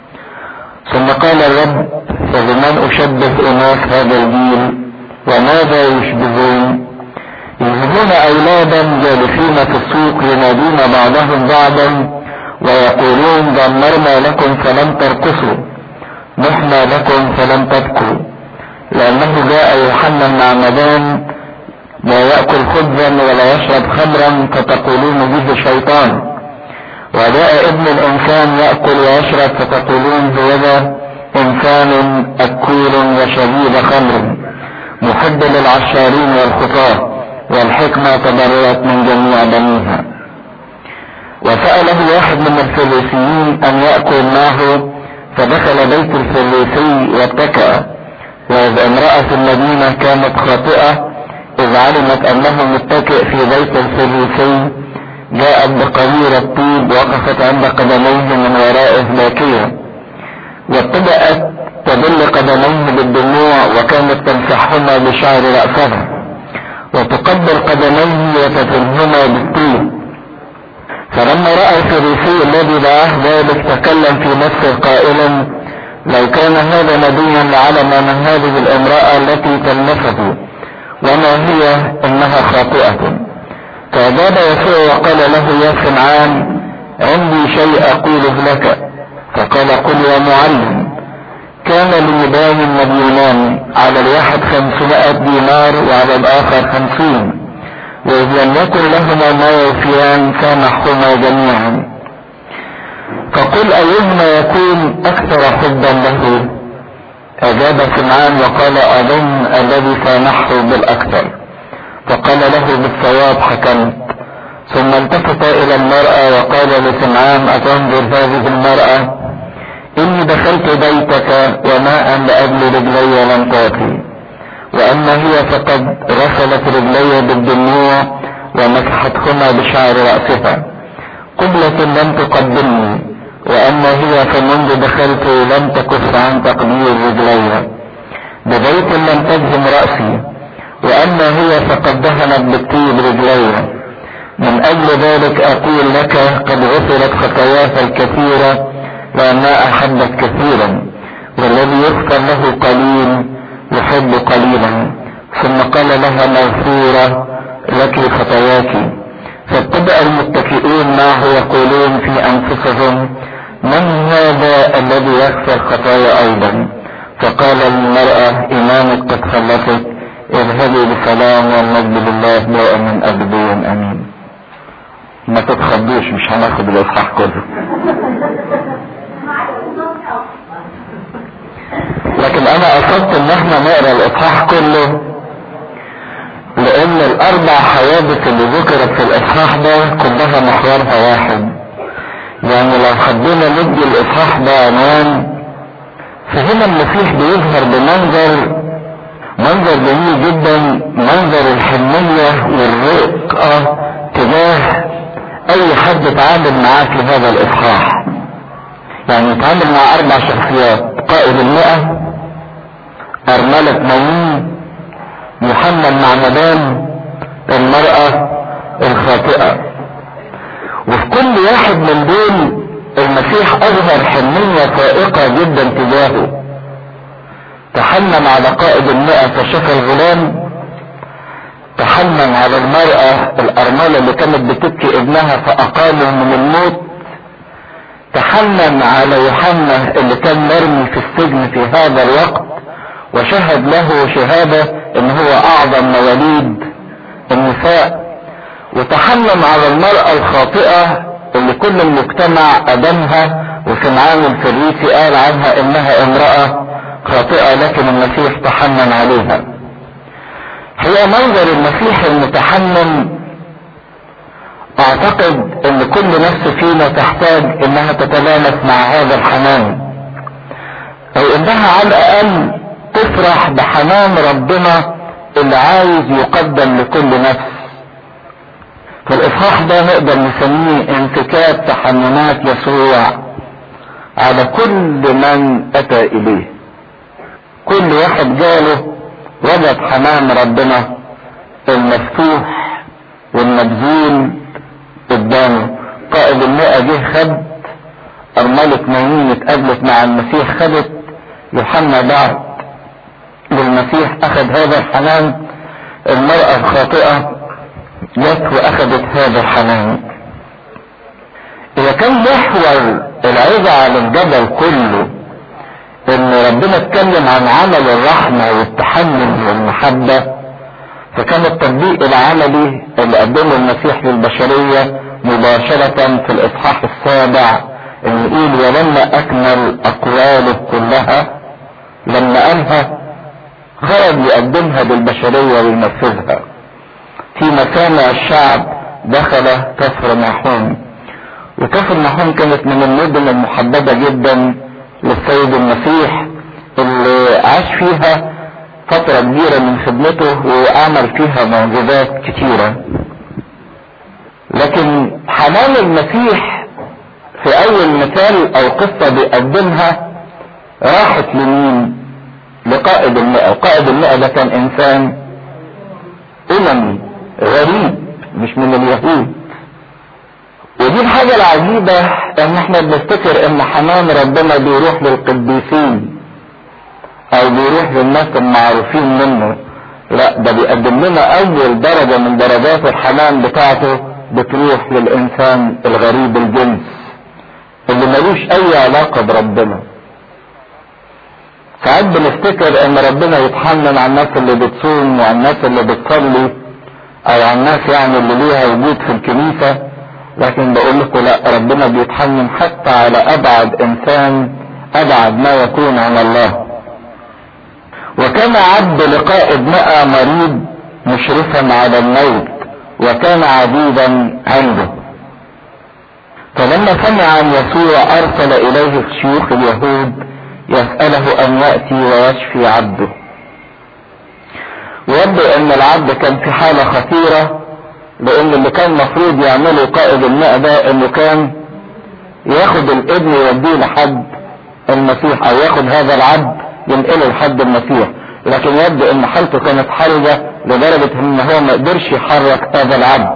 ثم قال الرب: فبمن اشبه اناس هذا الجيل وماذا يشبهون؟ يشبهون اولادا جالسين في السوق ينادون بعضهم بعضا ويقولون دمرنا لكم فلم ترقصوا، نحنا لكم فلم تبكوا. لانه جاء يوحنا المعمدان لا يأكل خبزا ولا يشرب خمرا فتقولون به شيطان، وجاء ابن الانسان يأكل ويشرب فتقولون هوذا انسان اكول وشريب خمر محب للعشارين والخطاة، والحكمة تبررت من جميع بنيها. وسأله واحد من الفريسيين ان يأكل معه، فدخل بيت الفريسي واتكأ، وإذ امرأة في المدينة كانت خاطئة إذ علمت أنه متكئ في بيت الفريسي جاءت بقرير الطيب وقفت عند قدميه من ورائه باكية، وابتدأت تبل قدميه بالدموع وكانت تمسحهما بشعر رأسها وتقبل قدميه وتفرهما بالطيب. فلما رأى الفريسي الذي دعاه ذلك تكلم في نفسه قائلا: لو كان هذا نبيا لعلم من هذه الامرأة التي تلمسه وما هي انها خاطئة. فأجاب يسوع وقال له: يا سمعان، عندي شيء اقوله لك. فقال: قل يا معلم. كان ليدان مديونان، على الواحد خمسمائة دينار وعلى الاخر خمسين، وإذ لم يكن لهما ما يوفيان سامحهما جميعا. فقل أيهما يكون أكثر حبا له؟ أجاب سمعان وقال: أظن الذي سامحه بالأكثر. فقال له: بالصواب حكمت. ثم التفت إلى المرأة وقال لسمعان: أتنظر هذه المرأة؟ إني دخلت بيتك وماء لأجل رجلي لم تعطي، وأما هي فقد غسلت رجلي بالدموع ومسحتهما بشعر رأسها، قبلة لم تقبلني، وأما هي فمنذ دخلت لم تكف عن تقبيل رجلي، ببيت لم تجهم رأسي، وأما هي فقد دهنت بالطيب رجلي. من أجل ذلك أقول لك قد غفرت خطاياها الكثيرة لأنها أحبت كثيرا، والذي يغفر له قليل يحب قليلا. ثم قال لها: مغفورة لك خطاياك. فابتدأ المتكئون معه يقولون في أنفسهم: من هذا الذي يغفر خطايا أيضا؟ فقال للمرأة: إيمانك قد خلصك، اذهبي بسلام والمجد لله دائما أبديا آمين. ما تتخضوش، مش هناخد الإصحاح كله، لكن انا قصدت ان احنا نقرا الاصحاح كله لان الاربع حوادث اللي ذكرت في الاصحاح ده كلها محورها واحد. يعني لو حبينا ندي الاصحاح ده عنوان، فهنا المسيح بيظهر بمنظر منظر جميل جدا، منظر الحنية والرقة تجاه اي حد اتعامل معاه في هذا الاصحاح. يعني اتعامل مع اربع شخصيات: قائد المئة، ارملة نايين، يوحنا المعمدان، المرأة الخاطئة. وفي كل واحد من دول المسيح اظهر حنية فائقة جدا تجاهه. تحنن على قائد المئة فشفى الغلام، تحنن على المرأة الارملة اللي كانت بتبكي ابنها فاقامه من الموت، تحنن على يوحنا اللي كان مرمي في السجن في هذا الوقت وشهد له شهادة ان هو اعظم مواليد النساء، وتحنن على المرأة الخاطئة اللي كل المجتمع ادمها، وسمعان الفريسي قال عنها انها امرأة خاطئة، لكن المسيح تحنن عليها. هي منظر المسيح المتحنن اعتقد ان كل نفس فينا تحتاج انها تتلامس مع هذا الحنان. او انها على الاقل تفرح بحنان ربنا اللي عايز يقدم لكل نفس. فالاصحاح ده نقدر نسميه انتكاب تحننات يسوع على كل من اتى اليه. كل واحد جاله وجد حنان ربنا المفتوح والمبذول قدامه. قائد المئة جه خد، أرملة نايين اتقابلت مع المسيح خدت، يوحنا بعد للمسيح اخذ هذا الحنان. المرأة الخاطئة جت واخذت هذا الحنان. اذا كان محور العظة على الجبل كله ان ربنا اتكلم عن عمل الرحمة والتحمل والمحبة، فكان التطبيق العملي اللي قدمه المسيح للبشرية مباشرة في الاصحاح السابع، ان يقول ولما اكمل اقواله كلها، لما قالها خرج يقدمها للبشرية وينفذها. في مسامع الشعب دخل كفرناحوم، وكفرناحوم كانت من المدن المحببة جدا للسيد المسيح اللي عاش فيها فترة كبيرة من خدمته وعمل فيها معجزات كتيرة. لكن حنان المسيح في اول مثال او قصة بيقدمها راحت لمين؟ لقائد المئة. وقائد المئة ده كان انسان اممي غريب مش من اليهود. ودي الحاجة العجيبة ان احنا بنفتكر ان حنان ربنا بيروح للقديسين او بيروح للناس المعروفين منه. لا، ده بيقدم لنا اول درجة من درجات الحنان بتاعته بتروح للانسان الغريب الجنس اللي ملوش اي علاقة بربنا. ساعات بنفتكر ان ربنا يتحنن على الناس اللي بتصوم وعلى الناس اللي بتصلي او على الناس يعني اللي ليها وجود في الكنيسة، لكن بقول لكم لا، ربنا بيتحنن حتى على ابعد انسان، ابعد ما يكون عن الله. وكان عبد لقائد مئة مريض مشرفا على الموت وكان عبيدا عنده. فلما سمع عن يسوع ارسل اليه شيوخ اليهود يسأله ان يأتي ويشفي عبده. ويبدو ان العبد كان في حالة خطيرة، لان اللي كان مفروض يعمله قائد المئة ده انه كان ياخد الابن يوديه لحد المسيح او ياخد هذا العبد ينقله لحد المسيح. لكن يبدو ان حالته كانت حرجة لدرجة ان هو ما قدرش يحرك هذا العبد.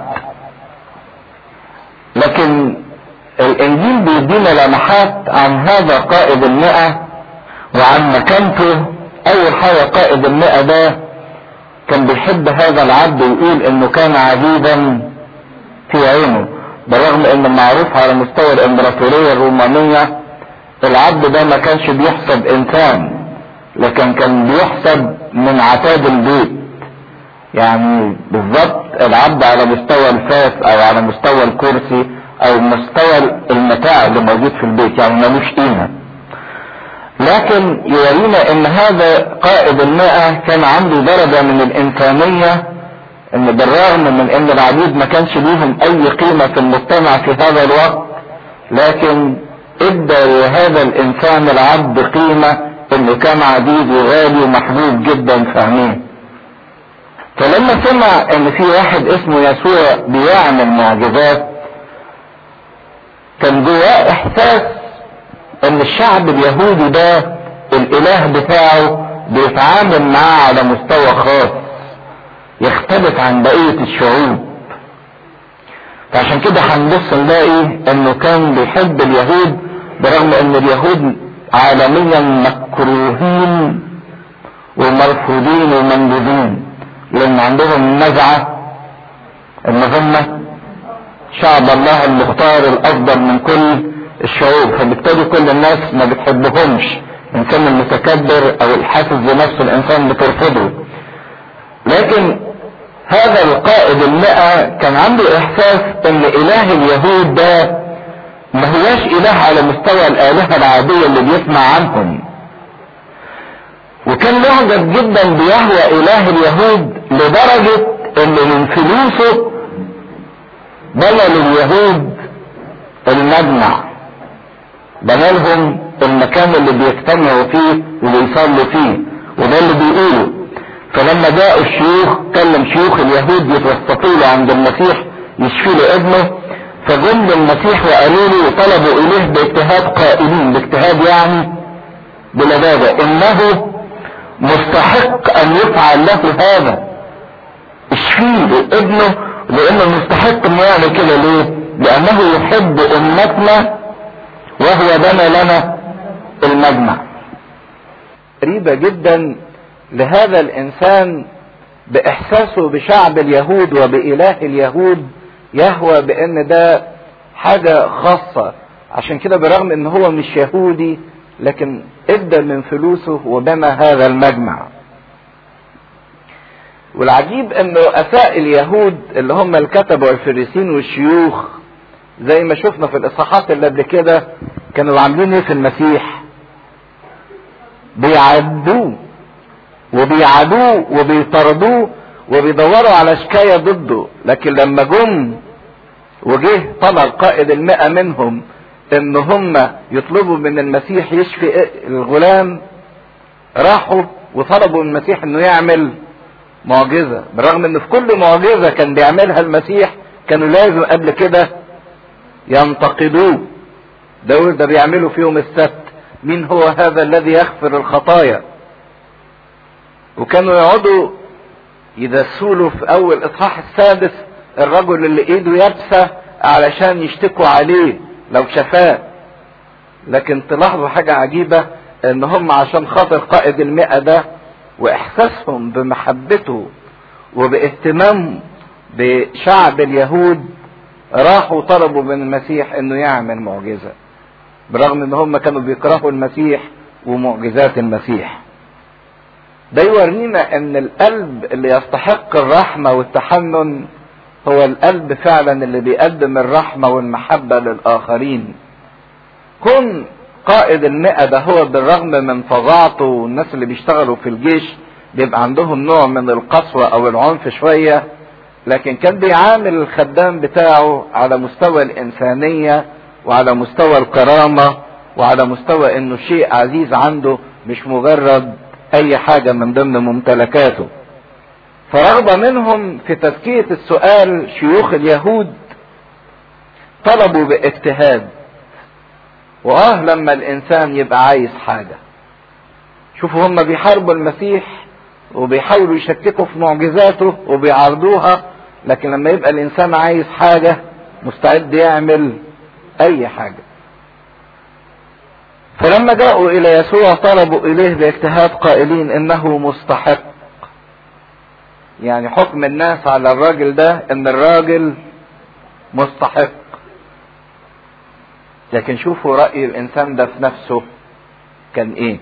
لكن الانجيل بيدينا لمحات عن هذا قائد المئة وعن مكانته. اول حاجة قائد المئة ده كان بيحب هذا العبد ويقول انه كان عبيدا في عينه، بالرغم انه معروف على مستوى الامبراطورية الرومانية العبد ده ما كانش بيحسب انسان، لكن كان بيحسب من عتاد البيت. يعني بالضبط العبد على مستوى الفاس او على مستوى الكرسي او مستوى المتاع اللي موجود في البيت، يعني ملوش قيمة. لكن يورينا ان هذا قائد المئة كان عنده درجة من الانسانية، ان بالرغم من ان العبيد ما كانش ليهم اي قيمة في المجتمع في هذا الوقت، لكن ادى لهذا الانسان العبد قيمة انه كان عبيد وغالي ومحبوب جدا في عينيه. فلما سمع ان في واحد اسمه يسوع بيعمل معجزات كان جواه احساس ان الشعب اليهودي ده الاله بتاعه بيتعامل معاه على مستوى خاص يختلف عن بقية الشعوب. فعشان كده هنبص نلاقي انه كان بيحب اليهود برغم ان اليهود عالميا مكروهين ومرفوضين ومنبوذين، لان عندهم نزعة ان هم شعب الله المختار الافضل من كل الشعوب، فبالتالي كل الناس ما بتحبهمش. الانسان المتكبر او الحاسس بنفسه الانسان بترفضه. لكن هذا القائد المئة كان عنده احساس ان اله اليهود ده ما هواش اله على مستوى الالهة العادية اللي بيسمع عنهم، وكان معجب جدا بيهوى اله اليهود لدرجة ان من فلوسه بنى لليهود المجمع، بنى لهم المكان اللي بيجتمعوا فيه وبيصلوا فيه، وده اللي بيقوله. فلما جاءوا الشيوخ، كلم شيوخ اليهود يتوسطوا له عند المسيح يشفي له ابنه، فجم للمسيح وقالوا له وطلبوا اليه باجتهاد قائلين، باجتهاد يعني بلبابة، انه مستحق ان يفعل له هذا، اشفي له ابنه، لانه مستحق انه يعمل كده. ليه؟ لانه يحب امتنا وهو بنى لنا المجمع. غريبة جدا لهذا الانسان باحساسه بشعب اليهود وباله اليهود يهوى بان ده حاجة خاصة. عشان كده برغم ان هو مش يهودي لكن ادى من فلوسه وبنى هذا المجمع. والعجيب ان رؤساء اليهود اللي هم الكتبة والفريسين والشيوخ زي ما شفنا في الاصحاحات اللي قبل كده كانوا عاملين ايه في المسيح؟ بيعدوه وبيعادوه وبيطردوه وبيدوروا على شكاية ضده. لكن لما جم وجه طلب قائد المئة منهم ان هم يطلبوا من المسيح يشفي الغلام، راحوا وطلبوا من المسيح انه يعمل معجزة، بالرغم ان في كل معجزة كان بيعملها المسيح كانوا لازم قبل كده ينتقدوه. دول ده بيعملوا في يوم السبت، مين هو هذا الذي يغفر الخطايا؟ وكانوا يقعدوا يدسوا له في اول اصحاح السادس الرجل اللي ايده يابسة علشان يشتكوا عليه لو شفاه. لكن تلاحظوا حاجة عجيبة ان هم عشان خاطر قائد المئة ده واحساسهم بمحبته وباهتمام بشعب اليهود راحوا طلبوا من المسيح انه يعمل معجزة، برغم ان هم كانوا بيكرهوا المسيح ومعجزات المسيح. ده يورينا ان القلب اللي يستحق الرحمة والتحنن هو القلب فعلا اللي بيقدم الرحمة والمحبة للآخرين. كن قائد المئة ده هو بالرغم من فظاعته، والناس اللي بيشتغلوا في الجيش بيبقى عندهم نوع من القسوة او العنف شوية، لكن كان بيعامل الخدام بتاعه على مستوى الإنسانية وعلى مستوى الكرامة وعلى مستوى انه شيء عزيز عنده، مش مجرد اي حاجة من ضمن ممتلكاته. فرغبة منهم في تزكية السؤال شيوخ اليهود طلبوا باجتهاد. واه لما الانسان يبقى عايز حاجة، شوفوا هم بيحاربوا المسيح وبيحاولوا يشككوا في معجزاته وبيعارضوها، لكن لما يبقى الانسان عايز حاجة مستعد يعمل اي حاجة. فلما جاءوا الى يسوع طلبوا اليه باجتهاد قائلين انه مستحق. يعني حكم الناس على الراجل ده ان الراجل مستحق. لكن شوفوا رأي الانسان ده في نفسه كان ايه؟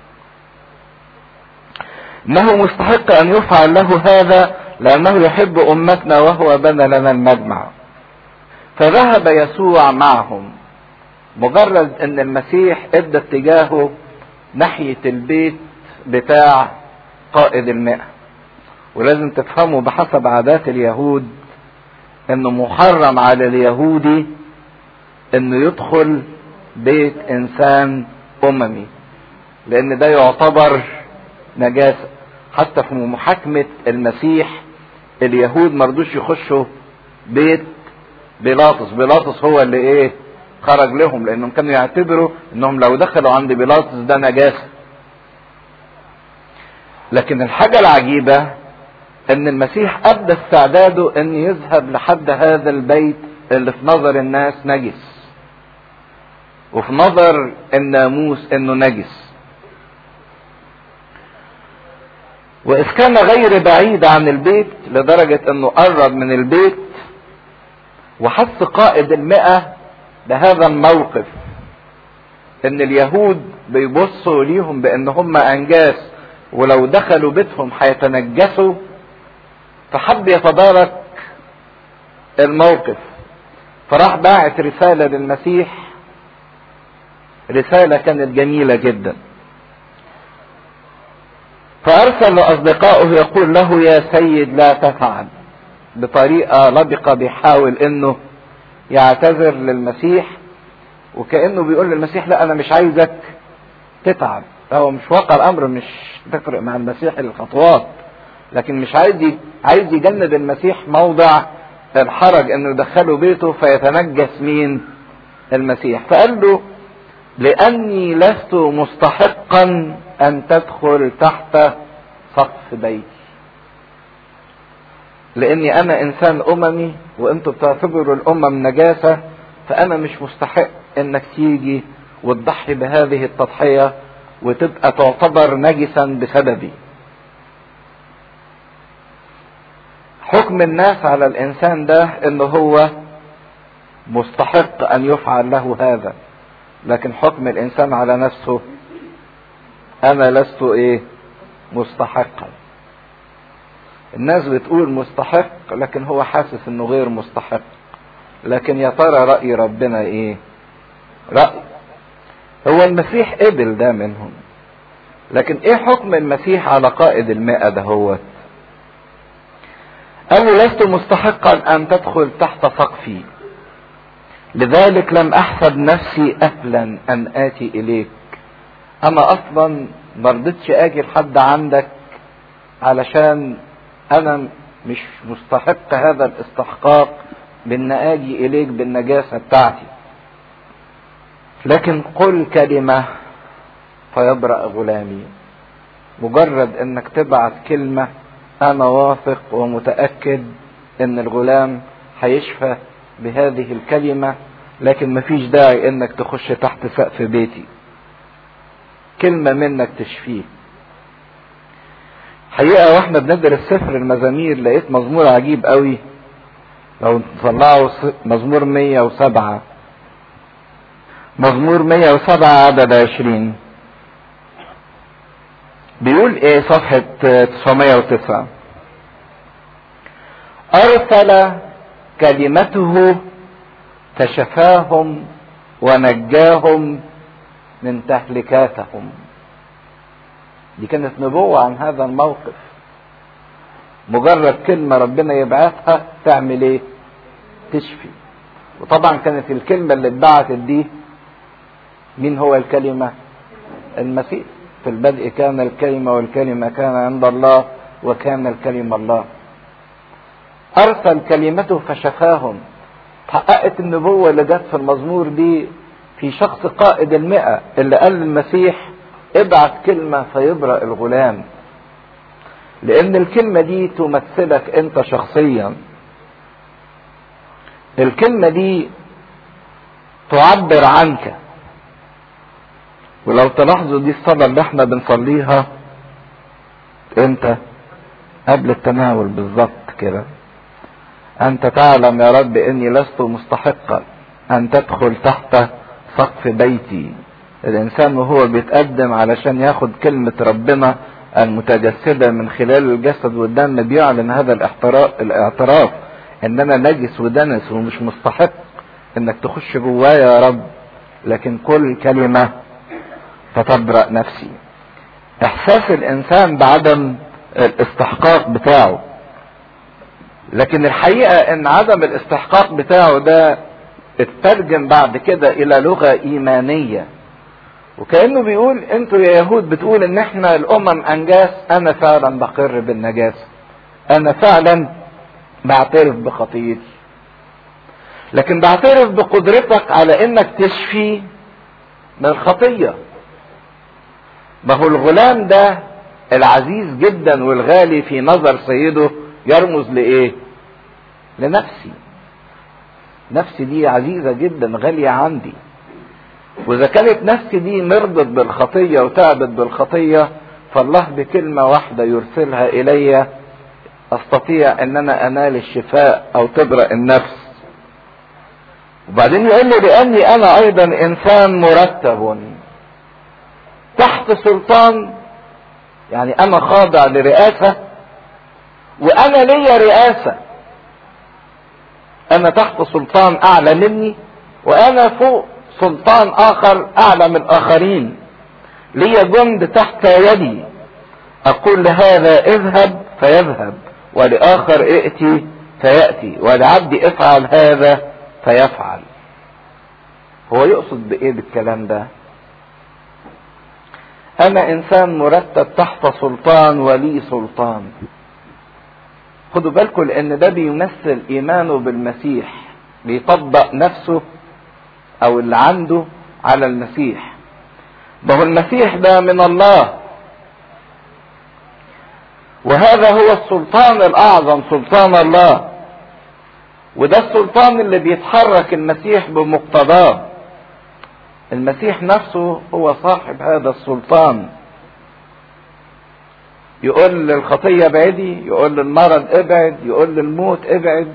انه مستحق ان يفعل له هذا لانه يحب امتنا وهو بنى لنا المجمع. فذهب يسوع معهم. مجرد ان المسيح ادى اتجاهه ناحية البيت بتاع قائد المئة. ولازم تفهموا بحسب عادات اليهود انه محرم على اليهودي انه يدخل بيت انسان اممي، لان ده يعتبر نجاسة. حتى في محاكمة المسيح اليهود مرضوش يخشوا بيت بيلاطس. بيلاطس هو اللي ايه خرج لهم، لانهم كانوا يعتبروا انهم لو دخلوا عند بيلاطس ده نجاسة. لكن الحاجة العجيبة ان المسيح ابدى استعداده ان يذهب لحد هذا البيت اللي في نظر الناس نجس وفي نظر الناموس انه نجس. واذ كان غير بعيد عن البيت لدرجة انه قرب من البيت، وحس قائد المئة بهذا الموقف ان اليهود بيبصوا ليهم بان هم انجاس ولو دخلوا بيتهم هيتنجسوا، فحب يتدارك الموقف. فراح باعت رسالة للمسيح، رسالة كانت جميلة جدا. فارسل لاصدقائه يقول له يا سيد لا تفعل، بطريقة لبقة بيحاول انه يعتذر للمسيح وكأنه بيقول للمسيح لا انا مش عايزك تتعب. هو مش واقع الامر مش تفرق مع المسيح الخطوات، لكن مش عايز عايز يجند المسيح موضع الحرج انه يدخله بيته فيتنجس مين؟ المسيح. فقال له لاني لست مستحقا ان تدخل تحت سقف بيتي، لاني انا انسان اممي وانتوا بتعتبروا الامم نجاسة، فانا مش مستحق انك تيجي وتضحي بهذه التضحية وتبقى تعتبر نجسا بسببي. حكم الناس على الانسان ده انه هو مستحق ان يفعل له هذا، لكن حكم الانسان على نفسه انا لست ايه؟ مستحقا. الناس بتقول مستحق لكن هو حاسس انه غير مستحق. لكن يا ترى رأي ربنا ايه؟ رأي هو المسيح قبل ده منهم، لكن ايه حكم المسيح على قائد المئة ده؟ هو قال لست مستحقا ان تدخل تحت سقفي، لذلك لم احسب نفسي اهلا ان اتي اليك. انا اصلا مرضتش اجي لحد عندك علشان انا مش مستحق هذا الاستحقاق بان اجي اليك بالنجاسة بتاعتي، لكن قل كلمة فيبرأ غلامي. مجرد انك تبعت كلمة انا واثق ومتأكد ان الغلام هيشفى بهذه الكلمة، لكن مفيش داعي انك تخش تحت سقف بيتي، كلمة منك تشفيه. حقيقة واحنا بندرس سفر المزامير لقيت مزمور عجيب قوي، لو نطلعوا مزمور مية وسبعة، مزمور مية وسبعة عدد عشرين، بيقول ايه؟ صفحة تسعمية وتسعة: ارسل كلمته فشفاهم ونجاهم من تهلكاتهم. دي كانت نبوة عن هذا الموقف. مجرد كلمة ربنا يبعثها تعمل ايه؟ تشفي. وطبعا كانت الكلمة اللي اتبعتت دي مين هو الكلمة؟ المسيح. في البدء كان الكلمة والكلمة كان عند الله وكان الكلمة الله. ارسل كلمته فشفاهم. تحققت النبوة اللي جت في المزمور دي في شخص قائد المئة اللي قال للمسيح ابعت كلمة فيبرأ الغلام، لان الكلمة دي تمثلك انت شخصيا. الكلمة دي تعبر عنك. ولو تلاحظوا دي الصلاة اللي احنا بنصليها انت قبل التناول بالظبط كده: انت تعلم يا رب اني لست مستحقا ان تدخل تحت سقف بيتي. الانسان وهو بيتقدم علشان ياخد كلمة ربنا المتجسدة من خلال الجسد والدم بيعلن هذا الاعتراف ان انا نجس ودنس ومش مستحق انك تخش جوايا يا رب، لكن كل كلمة فتبرأ نفسي. احساس الانسان بعدم الاستحقاق بتاعه، لكن الحقيقة ان عدم الاستحقاق بتاعه ده اترجم بعد كده الى لغة ايمانية، وكأنه بيقول انتوا يا يهود بتقول ان احنا الامم انجاس، انا فعلا بقر بالنجاسة، انا فعلا بعترف بخطيئتي، لكن بعترف بقدرتك على انك تشفي من الخطية. ما هو الغلام ده العزيز جدا والغالي في نظر سيده يرمز لايه؟ لنفسي. نفسي دي عزيزة جدا غالية عندي، واذا كانت نفسي دي مرضت بالخطية وتعبت بالخطية، فالله بكلمة واحدة يرسلها الي استطيع ان انا انال الشفاء او تبرأ النفس. وبعدين يقول لي لاني انا ايضا انسان مرتب تحت سلطان، يعني انا خاضع لرئاسة، وانا ليا رئاسة، انا تحت سلطان اعلى مني، وانا فوق سلطان اخر اعلى من الاخرين، ليا جند تحت يدي، اقول لهذا اذهب فيذهب، ولاخر ائتي فيأتي، ولعبدي افعل هذا فيفعل. هو يقصد بايه بالكلام ده؟ انا انسان مرتب تحت سلطان ولي سلطان. خدوا بالكم لان ده بيمثل ايمانه بالمسيح، بيطبق نفسه او اللي عنده على المسيح. ما هو المسيح ده من الله، وهذا هو السلطان الاعظم، سلطان الله، وده السلطان اللي بيتحرك المسيح بمقتضاه. المسيح نفسه هو صاحب هذا السلطان. يقول للخطية ابعدي، يقول للمرض ابعد، يقول للموت ابعد،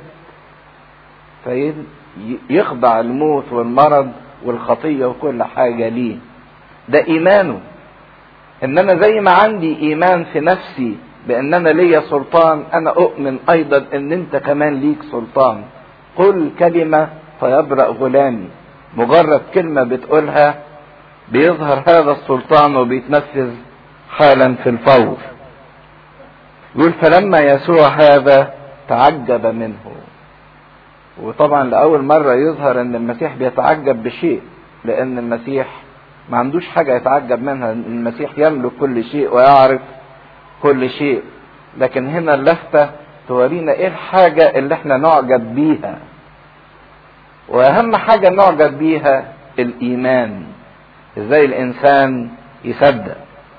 فيخضع الموت والمرض والخطية وكل حاجة ليه. ده ايمانه. ان انا زي ما عندي ايمان في نفسي بان انا ليا سلطان، انا اؤمن ايضا ان انت كمان ليك سلطان. قل كلمة فيبرأ غلامي. مجرد كلمة بتقولها بيظهر هذا السلطان وبيتنفذ حالا في الفور. يقول فلما يسوع هذا تعجب منه. وطبعا لأول مرة يظهر ان المسيح بيتعجب بشيء، لان المسيح ما عندوش حاجة يتعجب منها. المسيح يملك كل شيء ويعرف كل شيء، لكن هنا اللفتة تورينا ايه الحاجة اللي احنا نعجب بيها. واهم حاجة نعجب بيها الايمان. ازاي الانسان يصدق،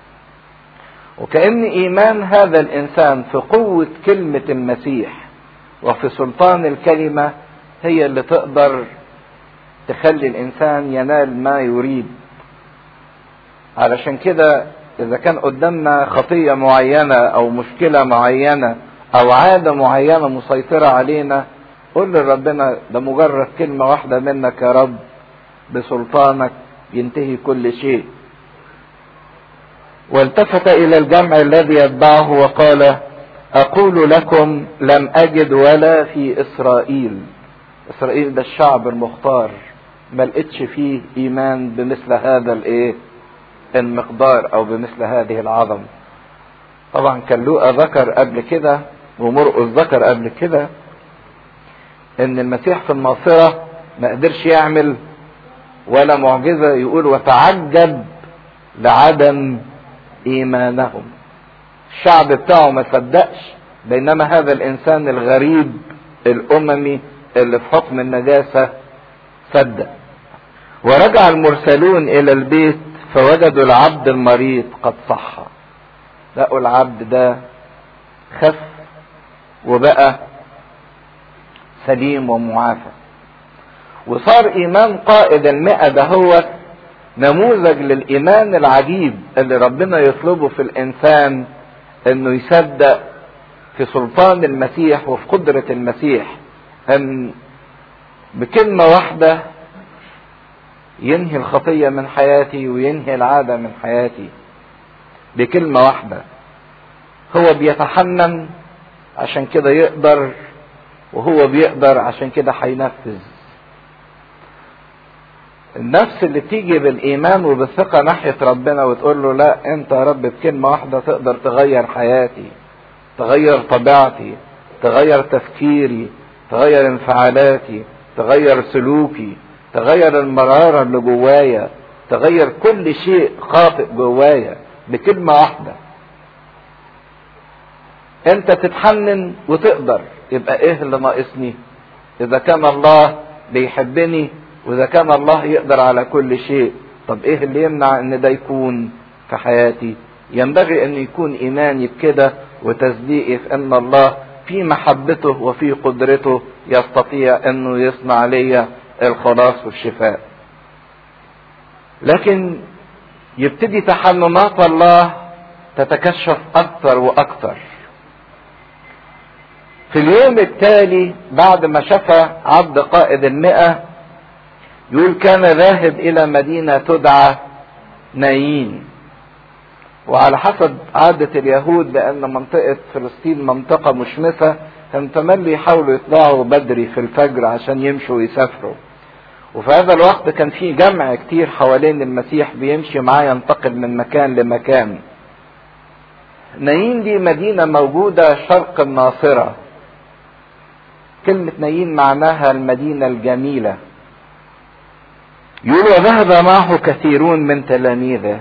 وكأن ايمان هذا الانسان في قوة كلمة المسيح وفي سلطان الكلمة هي اللي تقدر تخلي الانسان ينال ما يريد. علشان كده اذا كان قدامنا خطية معينة او مشكلة معينة او عادة معينة مسيطرة علينا، قل لربنا ده مجرد كلمة واحدة منك يا رب، بسلطانك ينتهي كل شيء. والتفت الى الجمع الذي يتبعه وقال اقول لكم لم اجد ولا في اسرائيل. اسرائيل ده الشعب المختار، ما لقيتش فيه ايمان بمثل هذا الايه المقدار او بمثل هذه العظمة. طبعا كان لوقا ذكر قبل كده ومرقس ذكر قبل كده ان المسيح في الناصرة ما قدرش يعمل ولا معجزة، يقول وتعجب لعدم ايمانهم. الشعب بتاعه ما صدقش، بينما هذا الانسان الغريب الاممي اللي في حكم النجاسة صدق. ورجع المرسلون الى البيت فوجدوا العبد المريض قد صح. لقوا العبد ده خف وبقى سليم ومعافى. وصار ايمان قائد المئة ده هو نموذج للايمان العجيب اللي ربنا يطلبه في الانسان، انه يصدق في سلطان المسيح وفي قدرة المسيح، ان بكلمة واحدة ينهي الخطية من حياتي وينهي العادة من حياتي. بكلمة واحدة. هو بيتحنن عشان كده يقدر، وهو بيقدر عشان كده هينفذ. النفس اللي تيجي بالايمان وبالثقة ناحية ربنا وتقول له لا انت يا رب بكلمة واحدة تقدر تغير حياتي، تغير طبيعتي، تغير تفكيري، تغير انفعالاتي، تغير سلوكي، تغير المرارة اللي جوايا، تغير كل شيء خاطئ جوايا بكلمة واحدة. انت تتحنن وتقدر، يبقى ايه اللي ناقصني؟ اذا كان الله بيحبني واذا كان الله يقدر على كل شيء، طب ايه اللي يمنع ان ده يكون في حياتي؟ ينبغي ان يكون ايماني بكده وتصديقي في ان الله في محبته وفي قدرته يستطيع انه يصنع لي الخلاص والشفاء. لكن يبتدي تحننات الله تتكشف اكثر واكثر. في اليوم التالي بعد ما شفى عبد قائد المئة، يقول كان ذاهب الى مدينة تدعى نايين. وعلى حسب عادة اليهود لان منطقة فلسطين منطقة مشمسة، كان تملي يحاولوا يطلعوا بدري في الفجر عشان يمشوا ويسافروا. وفي هذا الوقت كان في جمع كتير حوالين المسيح بيمشي معاه ينتقل من مكان لمكان. نايين دي مدينة موجودة شرق الناصرة. كلمة نايين معناها المدينة الجميلة. يقول وذهب معه كثيرون من تلاميذه.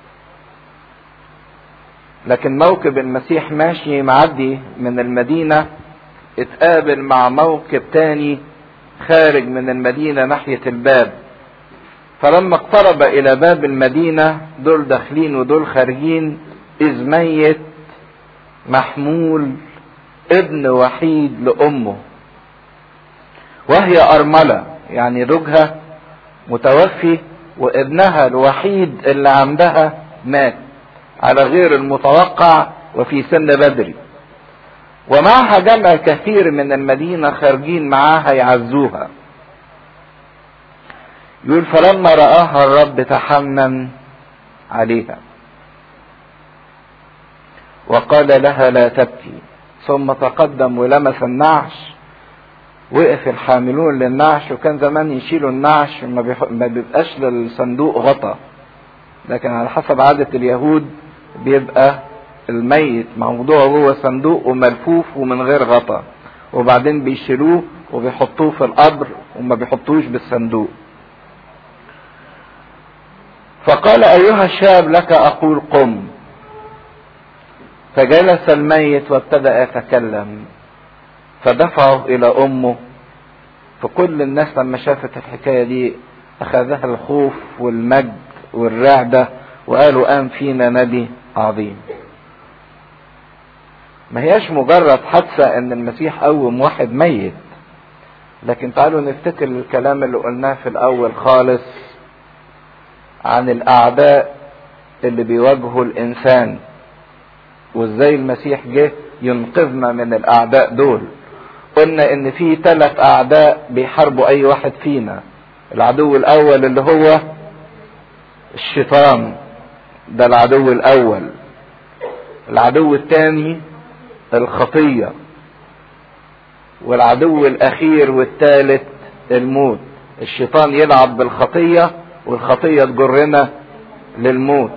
لكن موكب المسيح ماشي معدي من المدينة اتقابل مع موكب تاني خارج من المدينة ناحية الباب. فلما اقترب الى باب المدينة، دول داخلين ودول خارجين، اذ ميت محمول ابن وحيد لامه، وهي ارملة، يعني زوجها متوفي وابنها الوحيد اللي عندها مات على غير المتوقع وفي سن بدري، ومعها جمع كثير من المدينة خارجين معاها يعزوها. يقول فلما رآها الرب تحنن عليها وقال لها لا تبكي، ثم تقدم ولمس النعش. وقف الحاملون للنعش، وكان زمان يشيلوا النعش ما, بيح... ما بيبقاش للصندوق غطا، لكن على حسب عادة اليهود بيبقى الميت موضوع جوه صندوق وملفوف ومن غير غطا، وبعدين بيشيلوه وبيحطوه في القبر وما بيحطوش بالصندوق. فقال ايها الشاب لك اقول قم. فجلس الميت وابتدأ يتكلم، فدفعه الى امه. فكل الناس لما شافت الحكاية دي اخذها الخوف والمجد والرعدة، وقالوا قام فينا نبي عظيم. ما هياش مجرد حادثة ان المسيح قوم واحد ميت، لكن تعالوا نفتكر الكلام اللي قلناه في الاول خالص عن الاعداء اللي بيواجهوا الانسان، وازاي المسيح جه ينقذنا من الاعداء دول. قلنا ان في ثلاث اعداء بيحاربوا اي واحد فينا. العدو الاول اللي هو الشيطان، ده العدو الاول. العدو الثاني الخطية، والعدو الاخير والثالث الموت. الشيطان يلعب بالخطية والخطية تجرنا للموت.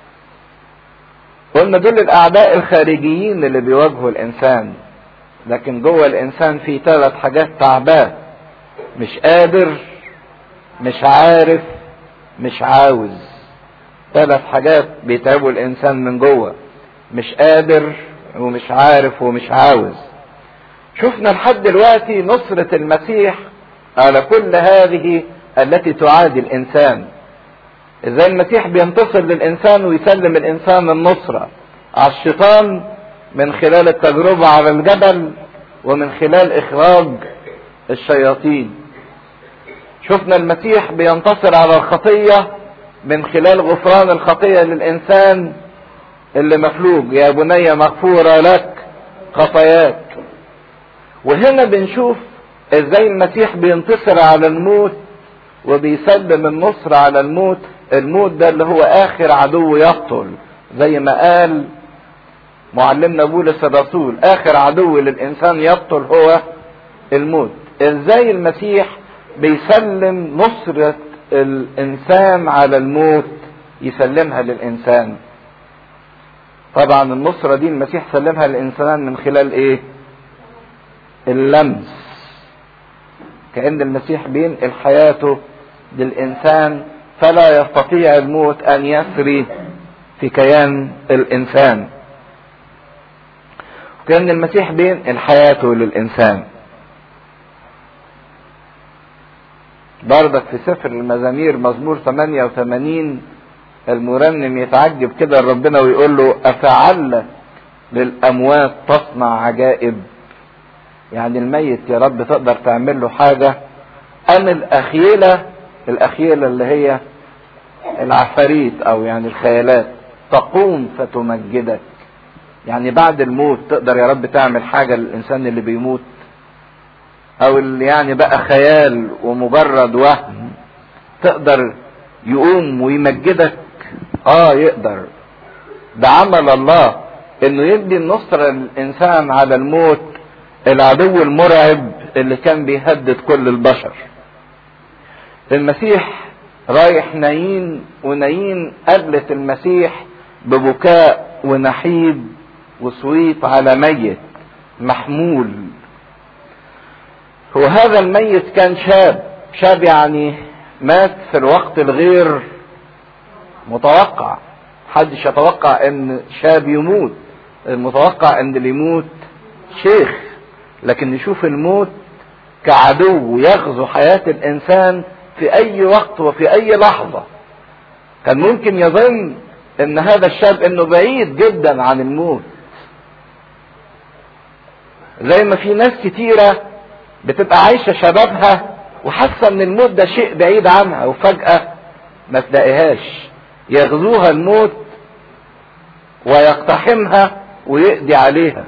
قلنا دول الاعداء الخارجيين اللي بيواجهوا الانسان، لكن جوه الانسان في ثلاث حاجات تعباه: مش قادر، مش عارف، مش عاوز. ثلاث حاجات بيتعبوا الانسان من جوه: مش قادر ومش عارف ومش عاوز. شفنا لحد دلوقتي نصرة المسيح على كل هذه التي تعادي الانسان. ازاي المسيح بينتصر للانسان ويسلم الانسان النصرة على الشيطان من خلال التجربة على الجبل ومن خلال اخراج الشياطين. شفنا المسيح بينتصر على الخطية من خلال غفران الخطية للانسان اللي مفلوج: يا بني مغفورة لك خطاياك. وهنا بنشوف ازاي المسيح بينتصر على الموت وبيسلم النصر على الموت. الموت ده اللي هو اخر عدو يقتل، زي ما قال معلمنا بولس الرسول: اخر عدو للانسان يقتل هو الموت. ازاي المسيح بيسلم نصرة الانسان على الموت، يسلمها للانسان. طبعا النصرة دي المسيح سلمها للانسان من خلال ايه؟ اللمس. كأن المسيح بينقل حياته للانسان، فلا يستطيع الموت ان يسري في كيان الانسان. كأن المسيح بينقل حياته للانسان. برضك في سفر المزامير مزمور ثمانية وثمانين المرنم يتعجب كده لربنا ويقول له: أفعل للأموات تصنع عجائب؟ يعني الميت يا رب تقدر تعمل له حاجة؟ أم الأخيلة، الأخيلة اللي هي العفاريت أو يعني الخيالات، تقوم فتمجدك؟ يعني بعد الموت تقدر يا رب تعمل حاجة للإنسان اللي بيموت؟ أو اللي يعني بقى خيال ومجرد وهم تقدر يقوم ويمجدك؟ آه يقدر. ده عمل الله إنه يدي النصرة للإنسان على الموت، العدو المرعب اللي كان بيهدد كل البشر. المسيح رايح نايين، ونايين قابلت المسيح ببكاء ونحيب وصويت على ميت محمول. هو هذا الميت كان شاب، شاب يعني مات في الوقت الغير متوقع. محدش يتوقع ان شاب يموت، المتوقع ان اللي يموت شيخ. لكن نشوف الموت كعدو يغزو حياة الانسان في اي وقت وفي اي لحظة. كان ممكن يظن ان هذا الشاب انه بعيد جدا عن الموت، زي ما في ناس كتيرة بتبقى عايشة شبابها وحاسة ان الموت ده شيء بعيد عنها، وفجأة ما تلاقيهاش يغزوها الموت ويقتحمها ويقضي عليها.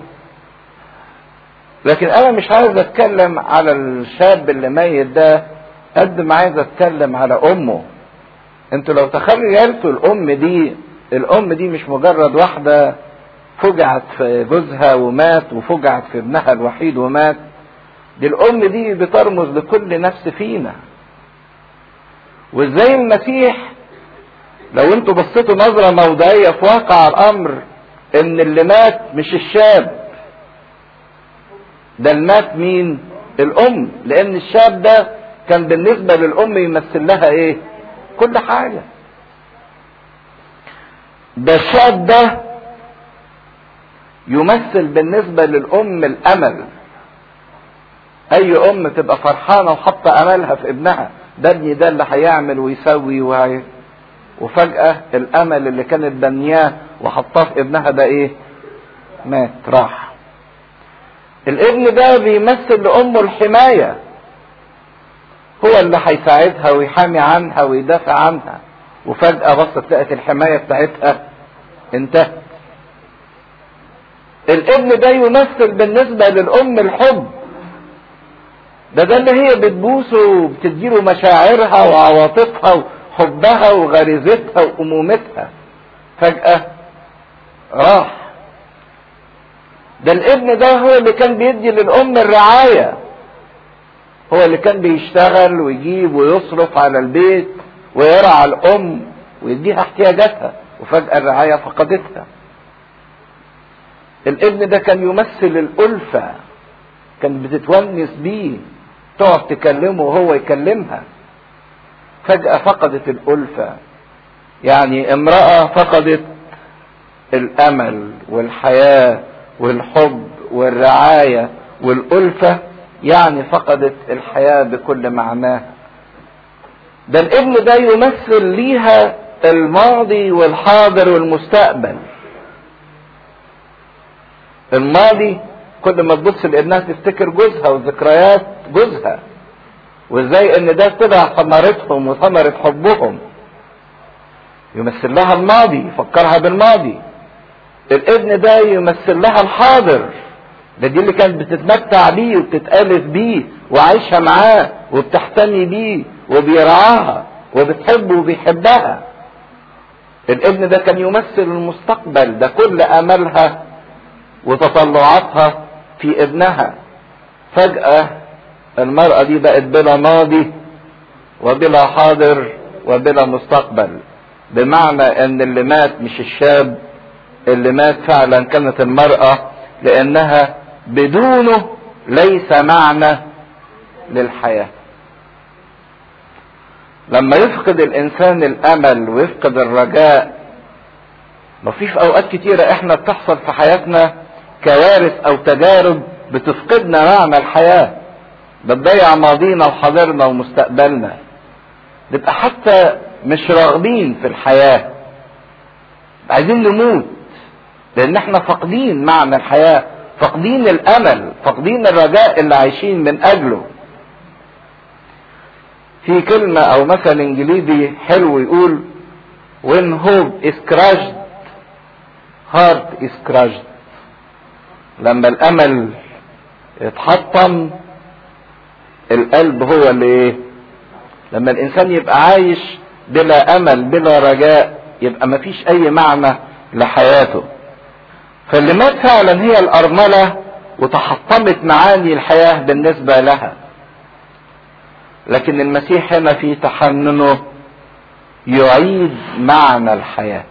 لكن انا مش عايز اتكلم على الشاب اللي ميت ده قد ما عايز اتكلم على امه. انتوا لو تخيلتوا الام دي، الام دي مش مجرد واحدة فجعت في جوزها ومات وفجعت في ابنها الوحيد ومات، دي الام دي بترمز لكل نفس فينا. وازاي المسيح لو انتوا بصيتوا نظرة موضعية في واقع الامر ان اللي مات مش الشاب ده، المات مين؟ الام. لان الشاب ده كان بالنسبة للام يمثل لها ايه؟ كل حاجة. ده الشاب ده يمثل بالنسبة للام الامل. اي ام تبقى فرحانة وحاطة املها في ابنها، ده ابني ده اللي هيعمل ويسوي وهي، وفجأة الامل اللي كانت بنياه وحطاه في ابنها ده ايه؟ مات، راح. الابن ده بيمثل لامه الحماية، هو اللي هيساعدها ويحامي عنها ويدافع عنها، وفجأة بصت لقت الحماية بتاعتها انتهت. الابن ده يمثل بالنسبة للام الحب، ده ده اللي هي بتبوسه وبتديله مشاعرها وعواطفها وحبها وغريزتها وامومتها، فجأة راح. ده الابن ده هو اللي كان بيدي للام الرعاية، هو اللي كان بيشتغل ويجيب ويصرف على البيت ويرعى الام ويديها احتياجاتها، وفجأة الرعاية فقدتها. الابن ده كان يمثل الألفة، كان بتتونس بيه، تقعد تكلمه وهو يكلمها، فجأة فقدت الألفة. يعني امرأة فقدت الأمل والحياة والحب والرعاية والألفة، يعني فقدت الحياة بكل معناها. ده الابن ده يمثل ليها الماضي والحاضر والمستقبل. الماضي كل ما تبص لابنها تفتكر جوزها وذكريات جوزها، وازاي ان ده طلع ثمرتهم وثمرة حبهم، يمثل لها الماضي، يفكرها بالماضي. الابن ده يمثل لها الحاضر، ده دي اللي كانت بتتمتع بيه وبتتألف بيه وعايشة معاه وبتحتمي بيه وبيرعاها وبتحبه وبيحبها. الابن ده كان يمثل المستقبل، ده كل املها وتطلعاتها في ابنها. فجأة المرأة دي بقت بلا ماضي وبلا حاضر وبلا مستقبل، بمعنى ان اللي مات مش الشاب، اللي مات فعلا كانت المرأة، لانها بدونه ليس معنى للحياة. لما يفقد الانسان الامل ويفقد الرجاء، مفيش اوقات كتيرة احنا بتحصل في حياتنا كوارث او تجارب بتفقدنا معنى الحياة، بتضيع ماضينا وحاضرنا ومستقبلنا، نبقى حتى مش راغبين في الحياة، عايزين نموت، لان احنا فاقدين معنى الحياة، فاقدين الامل، فاقدين الرجاء اللي عايشين من اجله. في كلمة او مثل انجليزي حلو يقول when hope is crushed heart is crushed. لما الامل يتحطم القلب هو اللي ايه؟ لما الانسان يبقى عايش بلا امل بلا رجاء يبقى مفيش اي معنى لحياته. فاللي مات فعلا هي الارملة وتحطمت معاني الحياة بالنسبة لها، لكن المسيح هنا في تحننه يعيد معنى الحياة.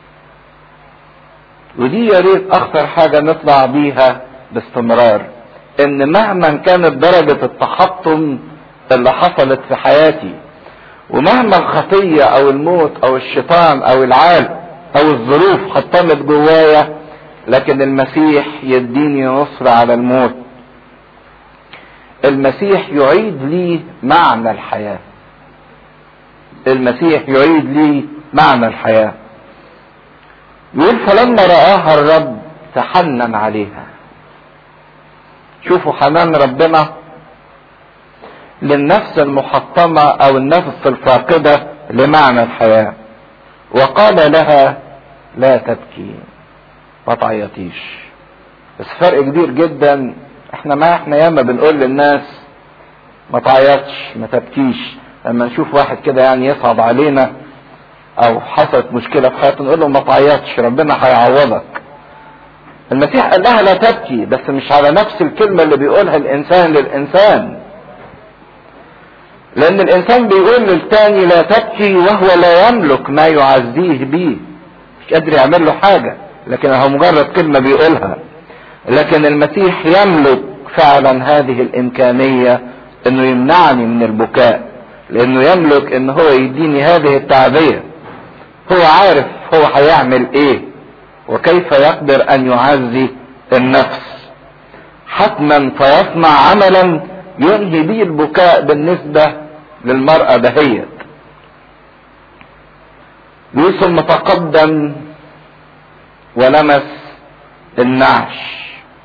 ودي يا ريت اخطر حاجة نطلع بيها باستمرار، ان مهما كانت درجة التحطم اللي حصلت في حياتي ومهما الخطية او الموت او الشيطان او العالم او الظروف حطمت جوايا، لكن المسيح يديني نصر على الموت. المسيح يعيد لي معنى الحياة. المسيح يعيد لي معنى الحياة. يقول فلما رآها الرب تحنن عليها. شوفوا حنان ربنا للنفس المحطمة او النفس الفاقدة لمعنى الحياة. وقال لها لا تبكي، ما تعيطيش. بس فرق كبير جدا. احنا ما احنا ياما بنقول للناس ما تعيطش ما تبكيش، لما نشوف واحد كده يعني يصعب علينا او حصلت مشكلة في حياته نقول له ما تعيطش ربنا هيعوضك. المسيح قال لها لا تبكي، بس مش على نفس الكلمة اللي بيقولها الانسان للانسان، لان الانسان بيقول للتاني لا تبكي وهو لا يملك ما يعزيه به، مش قادر يعمل له حاجة، لكن هو مجرد كلمة بيقولها. لكن المسيح يملك فعلا هذه الامكانية انه يمنعني من البكاء، لانه يملك ان هو يديني هذه التعبية. هو عارف هو هيعمل ايه وكيف يقدر ان يعزي النفس. حتما فيصنع عملا ينهي به البكاء بالنسبة للمرأة دهيت. يوسف متقدم ولمس النعش،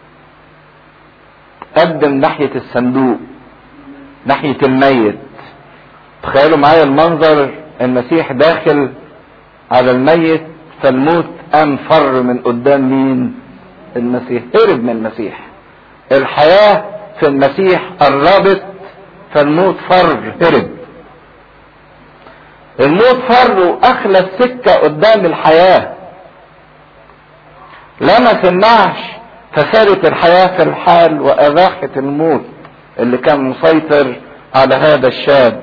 قدم ناحية الصندوق ناحية الميت. تخيلوا معايا المنظر، المسيح داخل على الميت فالموت قام فر من قدام مين؟ المسيح، هرب من المسيح. الحياة في المسيح قربت فالموت فر هرب. الموت فر واخلى السكة قدام الحياة. لمس النعش فسارت الحياة في الحال واذاقت الموت اللي كان مسيطر على هذا الشاب.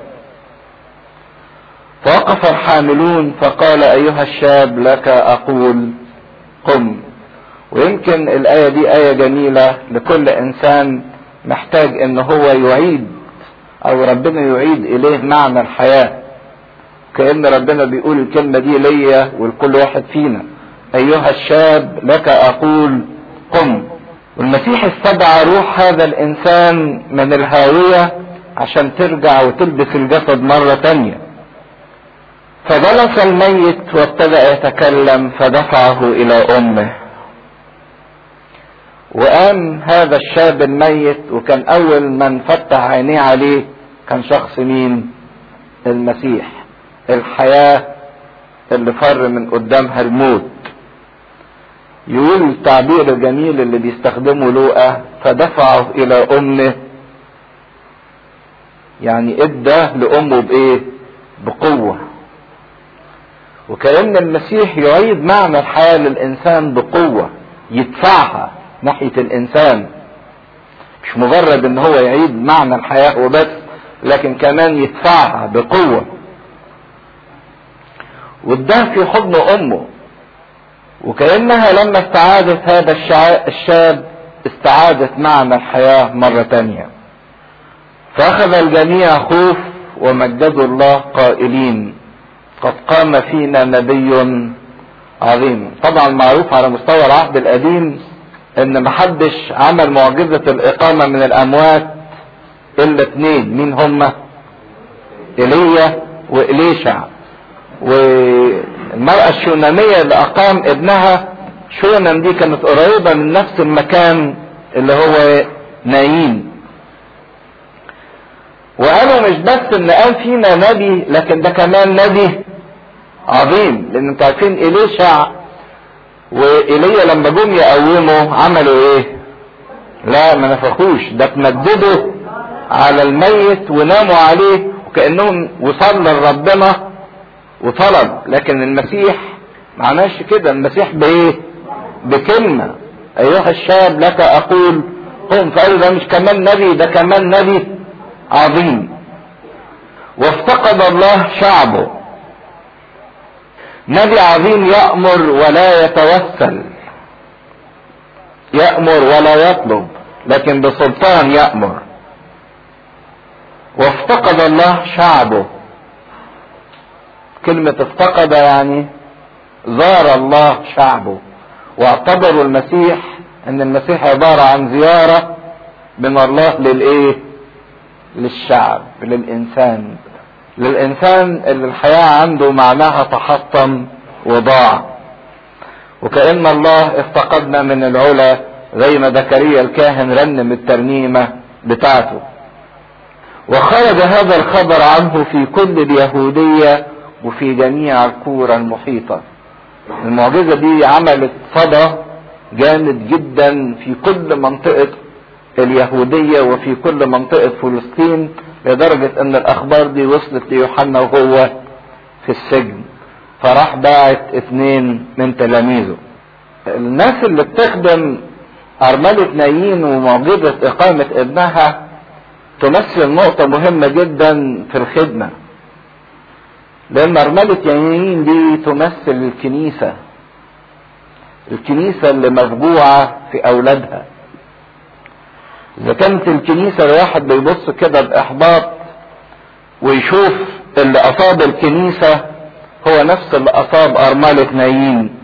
فوقف الحاملون فقال ايها الشاب لك اقول قم. ويمكن الاية دي اية جميلة لكل انسان محتاج ان هو يعيد او ربنا يعيد اليه معنى الحياة. كأن ربنا بيقول الكلمة دي ليا ولكل واحد فينا، ايها الشاب لك اقول قم. والمسيح استدعى روح هذا الانسان من الهاوية عشان ترجع وتلبس الجسد مرة تانية. فجلس الميت وابتدأ يتكلم فدفعه الى امه. وقام هذا الشاب الميت، وكان اول من فتح عينيه عليه كان شخص مين؟ المسيح، الحياة اللي فر من قدامها الموت. يقول التعبير الجميل اللي بيستخدمه لوقا فدفعه الى امه، يعني ادى لامه بايه؟ بقوة. وكأن المسيح يعيد معنى الحياة للانسان بقوة، يدفعها ناحية الانسان. مش مجرد ان هو يعيد معنى الحياة وبس، لكن كمان يدفعها بقوة. واداه في حضن امه، وكأنها لما استعادت هذا الشاب استعادت معنى الحياة مرة تانية. فاخذ الجميع خوف ومجدوا الله قائلين قد قام فينا نبي عظيم. طبعا معروف على مستوى العهد القديم ان محدش عمل معجزة الاقامة من الاموات الا اتنين. مين هما؟ ايليا وإليشع. والمرأة الشونامية اللي اقام ابنها شونم دي كانت قريبة من نفس المكان اللي هو نايين. وقالوا مش بس ان قام فينا نبي، لكن ده كمان نبي عظيم. لان انتوا عارفين إليشع وإيليا لما جم يقوموا عملوا ايه؟ لا ما نفخوش، ده تمددوا على الميت وناموا عليه وكأنهم وصلوا لربنا وطلب. لكن المسيح معناش كده. المسيح بايه؟ بكلمة، ايها الشاب لك اقول قم. فقالوا ده مش كمان نبي، ده كمان نبي عظيم. وافتقد الله شعبه. نبي عظيم يأمر ولا يتوسل، يأمر ولا يطلب، لكن بسلطان يأمر. وافتقد الله شعبه. كلمة افتقد يعني زار الله شعبه، واعتبروا المسيح ان المسيح عبارة عن زيارة من الله للايه؟ للشعب، للانسان للانسان اللي الحياة عنده معناها تحطم وضاع. وكأن الله افتقدنا من العلا زي ما زكريا الكاهن رنم الترنيمة بتاعته. وخرج هذا الخبر عنه في كل اليهودية وفي جميع القرى المحيطة. المعجزة دي عملت صدى جامد جدا في كل منطقة اليهودية وفي كل منطقة فلسطين، لدرجة ان الاخبار دي وصلت ليوحنا وهو في السجن، فراح باعت اثنين من تلاميذه. الناس اللي بتخدم أرملة نايين ومعجزة إقامة ابنها تمثل نقطة مهمة جدا في الخدمة، لأن أرملة نايين دي تمثل الكنيسة، الكنيسة اللي مفجوعة في أولادها. إذا كانت الكنيسة الواحد بيبص كده بإحباط ويشوف اللي أصاب الكنيسة هو نفس اللي أصاب أرملة نايين.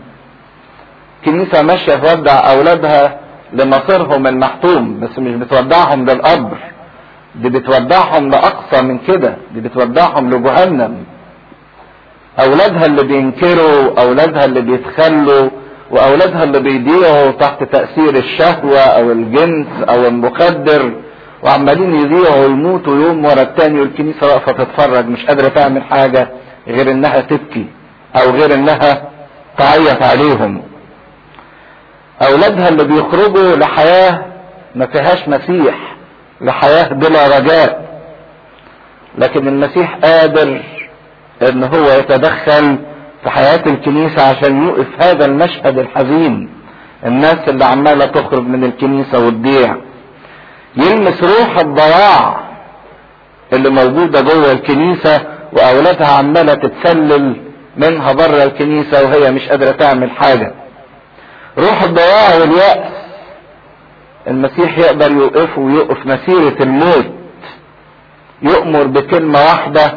كنيسة ماشية تودع أولادها لمصيرهم المحتوم، بس مش بتودعهم للقبر، دي بتودعهم لأقصى من كده، دي بتودعهم لجهنم. أولادها اللي بينكروا، أولادها اللي بيتخلوا، وأولادها اللي بيضيعوا تحت تأثير الشهوة أو الجنس أو المخدر، وعمالين يضيعوا ويموتوا يوم ورا التاني، والكنيسة واقفة تتفرج مش قادرة تعمل حاجة غير انها تبكي او غير انها تعيط عليهم. اولادها اللي بيخرجوا لحياة ما فيهاش مسيح، لحياة بلا رجاء، لكن المسيح قادر ان هو يتدخل في حياة الكنيسة عشان يوقف هذا المشهد الحزين، الناس اللي عمالة تخرج من الكنيسة وتضيع. يلمس روح الضياع اللي موجودة جوه الكنيسة واولادها عمالة تتسلل منها بره الكنيسة وهي مش قادرة تعمل حاجة. روح الضياع واليأس المسيح يقدر يوقفه ويوقف مسيرة الموت، يؤمر بكلمة واحدة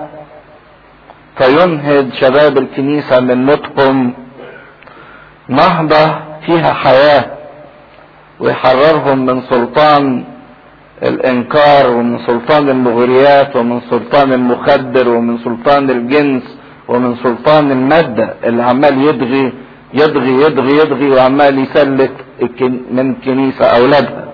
فينهض شباب الكنيسة من موتهم نهضة فيها حياة، ويحررهم من سلطان الانكار ومن سلطان المغريات ومن سلطان المخدر ومن سلطان الجنس ومن سلطان المادة اللي عمال يضغي يضغي يضغي يضغي وعمال يسلك من كنيسة اولادها.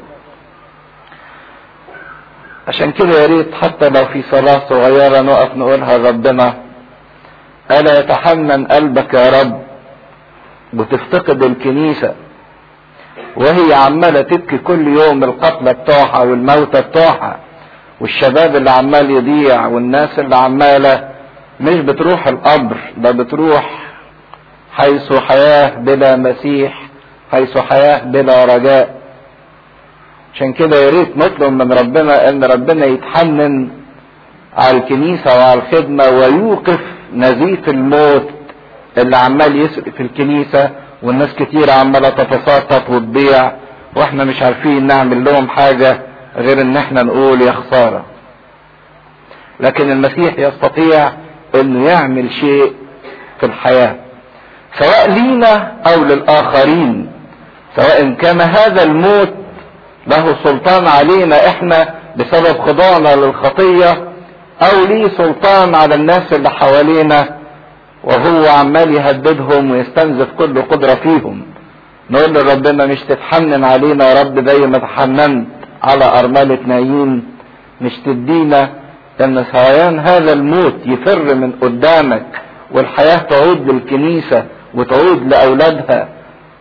عشان كده يا ريت حتى لو في صلاة صغيرة نقف نقولها لربنا: ألا يتحنن قلبك يا رب وتفتقد الكنيسة وهي عمالة تبكي كل يوم القتلى بتوعها والموتى بتوعها والشباب اللي عمال يضيع والناس اللي عمالة مش بتروح القبر، ده بتروح حيث حياة بلا مسيح، حيث حياة بلا رجاء. عشان كده يا ريت نطلب من ربنا ان ربنا يتحنن على الكنيسة وعلى الخدمة ويوقف نزيف الموت اللي عمال يسرق في الكنيسة، والناس كتير عمالة تتساقط وتضيع واحنا مش عارفين نعمل لهم حاجة غير ان احنا نقول يا خسارة. لكن المسيح يستطيع انه يعمل شيء في الحياة سواء لينا او للاخرين، سواء كان هذا الموت له سلطان علينا احنا بسبب خضوعنا للخطية او ليه سلطان على الناس اللي حوالينا وهو عمال يهددهم ويستنزف كل قدرة فيهم. نقول لربنا: مش تتحنن علينا يا رب زي ما تحننت على أرملة نايين، مش تدينا ان سريان هذا الموت يفر من قدامك والحياة تعود للكنيسة وتعود لأولادها.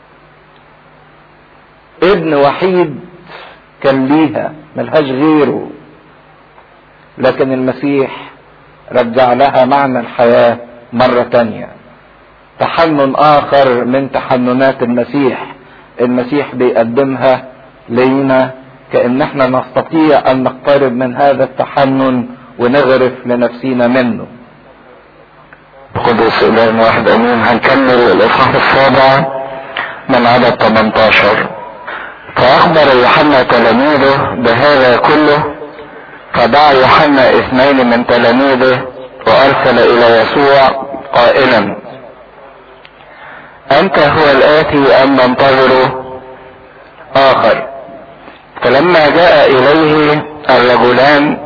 ابن وحيد كان ليها ملهاش غيره، لكن المسيح رجع لها معنى الحياة مرة تانية. تحنن آخر من تحننات المسيح، المسيح بيقدمها لينا كأن احنا نستطيع ان نقترب من هذا التحنن ونغرف لنفسينا منه. قدس إله واحد أمين. هنكمل الإصحاح السابع من عدد ثمانية عشر. فأخبر يوحنا تلاميذه بهذا كله، فدعا يوحنا اثنين من تلاميذه وأرسل إلى يسوع قائلا انت هو الاتي ام ننتظر اخر؟ فلما جاء اليه الرجلان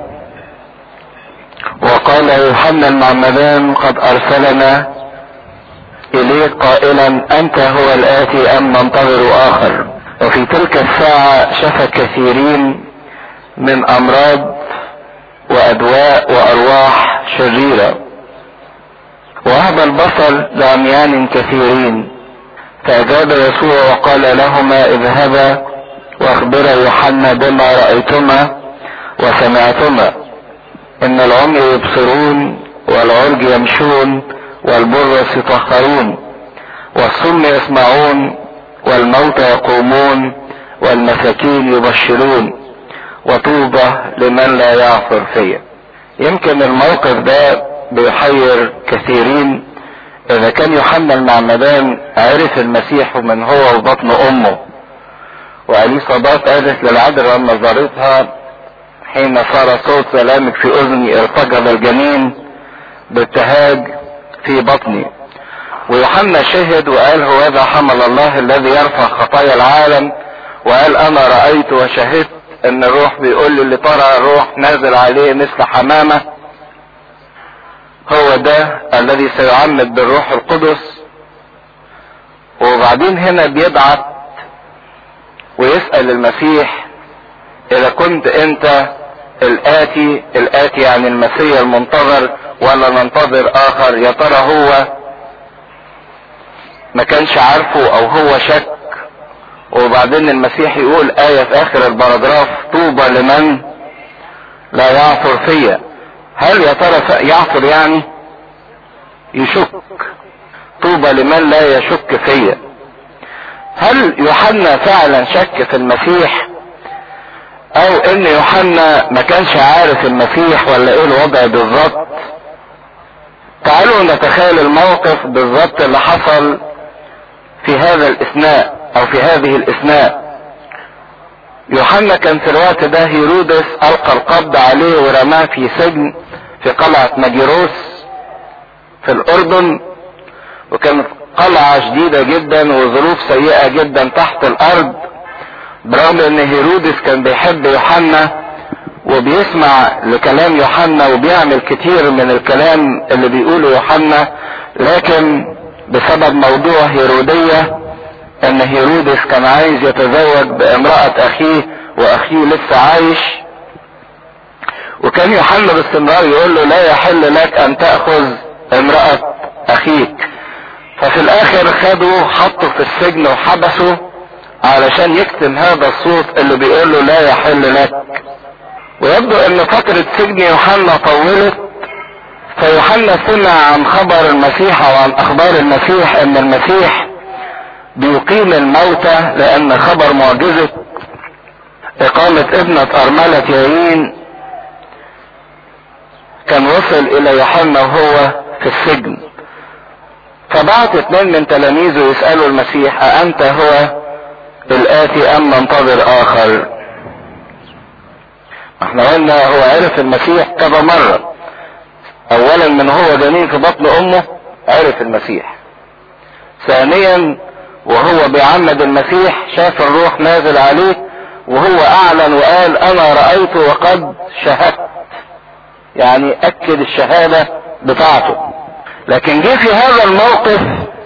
وقال يوحنا المعمدان قد ارسلنا اليك قائلا انت هو الاتي ام ننتظر اخر؟ وفي تلك الساعة شفى كثيرين من امراض وادواء وارواح شريرة، وهب البصر لعميان كثيرين. فاجاب يسوع وقال لهما اذهبا واخبرا يوحنا بما رأيتما وسمعتما، ان العمي يبصرون والعرج يمشون والبرص يطهرون والصم يسمعون والموتى يقومون والمساكين يبشرون وطوبى لمن لا يعثر فيا. يمكن الموقف ده بيحير كثيرين. اذا كان يوحنا المعمدان عرف المسيح من هو وبطن امه، وأليصابات قالت للعذراء لما زارتها حين صار صوت سلامك في اذني ارتجل الجنين بابتهاج في بطني، ويوحنا شهد وقال هوذا حمل الله الذي يرفع خطايا العالم، وقال انا رأيت وشهدت ان الروح بيقول لي اللي ترى الروح نازل عليه مثل حمامة، هو ده الذي سيعمد بالروح القدس. وبعدين هنا بيبعت ويسأل المسيح اذا كنت انت الاتي، الاتي يعني المسيح المنتظر ولا ننتظر اخر؟ يا ترى هو ما كانش عارفه او هو شك؟ وبعدين المسيح يقول آية في اخر البراجراف طوبى لمن لا يعثر فيا. هل يا ترى يعثر يعني يشك؟ طوبى لمن لا يشك فيا. هل يوحنا فعلا شك في المسيح، او ان يوحنا ما كانش عارف المسيح، ولا ايه الوضع بالظبط؟ تعالوا نتخيل الموقف بالظبط اللي حصل في هذا الاثناء او في هذه الاثناء. يوحنا كان في الوقت ده هيرودس القى القبض عليه ورماه في سجن في قلعة مجيروس في الاردن، وكانت قلعة شديدة جدا وظروف سيئة جدا تحت الارض، برغم ان هيرودس كان بيحب يوحنا وبيسمع لكلام يوحنا وبيعمل كتير من الكلام اللي بيقوله يوحنا، لكن بسبب موضوع هيرودية ان هيرودس كان عايز يتزوج بامرأة اخيه واخيه لسه عايش، وكان يوحنا باستمرار يقول له لا يحل لك ان تأخذ امرأة اخيك. ففي الاخر خدوا حطوا في السجن وحبسوا علشان يكتم هذا الصوت اللي بيقول له لا يحل لك. ويبدو ان فترة سجن يوحنا طولت، فيوحنا سمع عن خبر المسيح وعن اخبار المسيح ان المسيح بيقيم الموتى، لان خبر معجزة اقامة ابنة ارملة يايين كان وصل الى يوحنا وهو في السجن. فبعت اثنين من تلاميذه يسألوا المسيح أأنت هو الآتي أم ننتظر آخر؟ احنا قلنا هو عرف المسيح كذا مرة. اولا من هو جنين في بطن امه عرف المسيح. ثانيا وهو بيعمد المسيح شاف الروح نازل عليه وهو اعلن وقال انا رأيت وقد شهدت، يعني اكد الشهادة بتاعته. لكن جه في هذا الموقف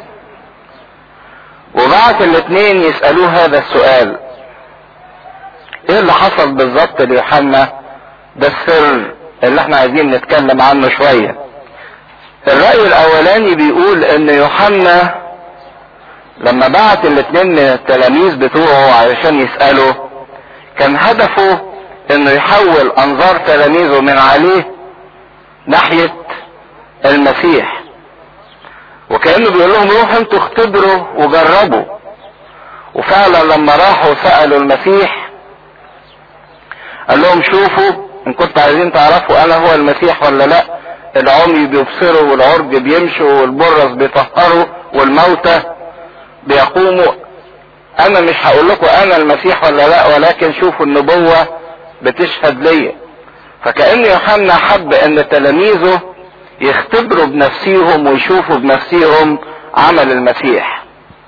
وبعت الاثنين يسألوه هذا السؤال، ايه اللي حصل بالظبط ليوحنا؟ ده السر اللي احنا عايزين نتكلم عنه شوية. الرأي الاولاني بيقول ان يوحنا لما بعت الاثنين من التلاميذ بتوعه علشان يسألوا كان هدفه انه يحول انظار تلاميذه من عليه ناحية المسيح، وكأنه بيقول لهم روحوا انتوا اختبروا وجربوا. وفعلا لما راحوا سألوا المسيح قال لهم شوفوا ان كنتوا عايزين تعرفوا انا هو المسيح ولا لا، العمي بيبصروا والعرج بيمشوا والبرص بيطهروا والموتى بيقوموا. انا مش هقول لكم انا المسيح ولا لا، ولكن شوفوا النبوة بتشهد ليا. فكأن يوحنا حب ان تلاميذه يختبروا بنفسيهم ويشوفوا بنفسيهم عمل المسيح.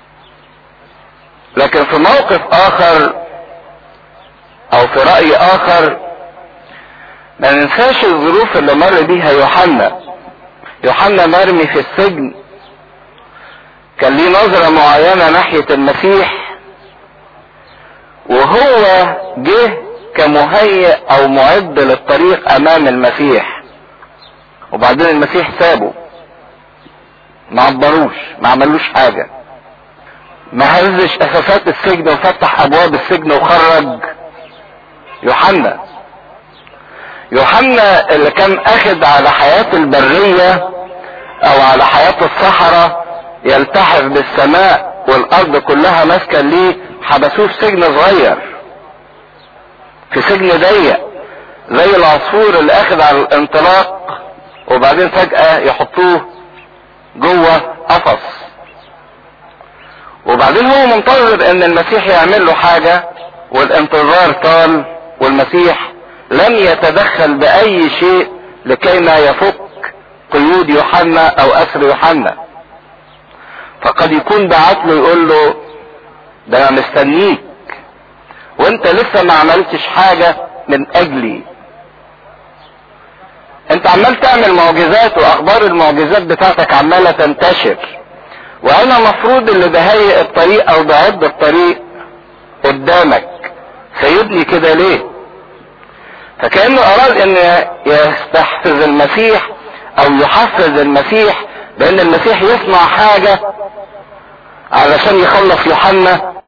لكن في موقف اخر او في رأي اخر ما ننساش الظروف اللي مر بيها يوحنا. يوحنا مرمي في السجن، كان ليه نظرة معينة ناحية المسيح، وهو جه كمهيئ او معد للطريق امام المسيح، وبعدين المسيح سابه، ما عبروش، ما عملوش حاجة، ما هزش اساسات السجن وفتح ابواب السجن وخرج يوحنا. يوحنا اللي كان اخد على حياة البرية او على حياة الصحراء يلتحف بالسماء والارض كلها ماسكة ليه، حبسوه في سجن صغير، في سجن ضيق زي العصفور اللي اخد على الانطلاق وبعدين فجأة يحطوه جوه قفص، وبعدين هو منتظر ان المسيح يعمل له حاجة، والانتظار طال والمسيح لم يتدخل باي شيء لكي ما يفك قيود يوحنا او اسر يوحنا. فقد يكون بعت له يقول له ده انا مستنيك وانت لسه ما عملتش حاجة من اجلي، انت عمال تعمل معجزات واخبار المعجزات بتاعتك عمالة تنتشر، وانا مفروض اللي بهيئ الطريق او بعد الطريق قدامك، سيبني كده ليه؟ فكأنه اراد ان يستحفز المسيح او يحفز المسيح بان المسيح يصنع حاجة علشان يخلص يوحنا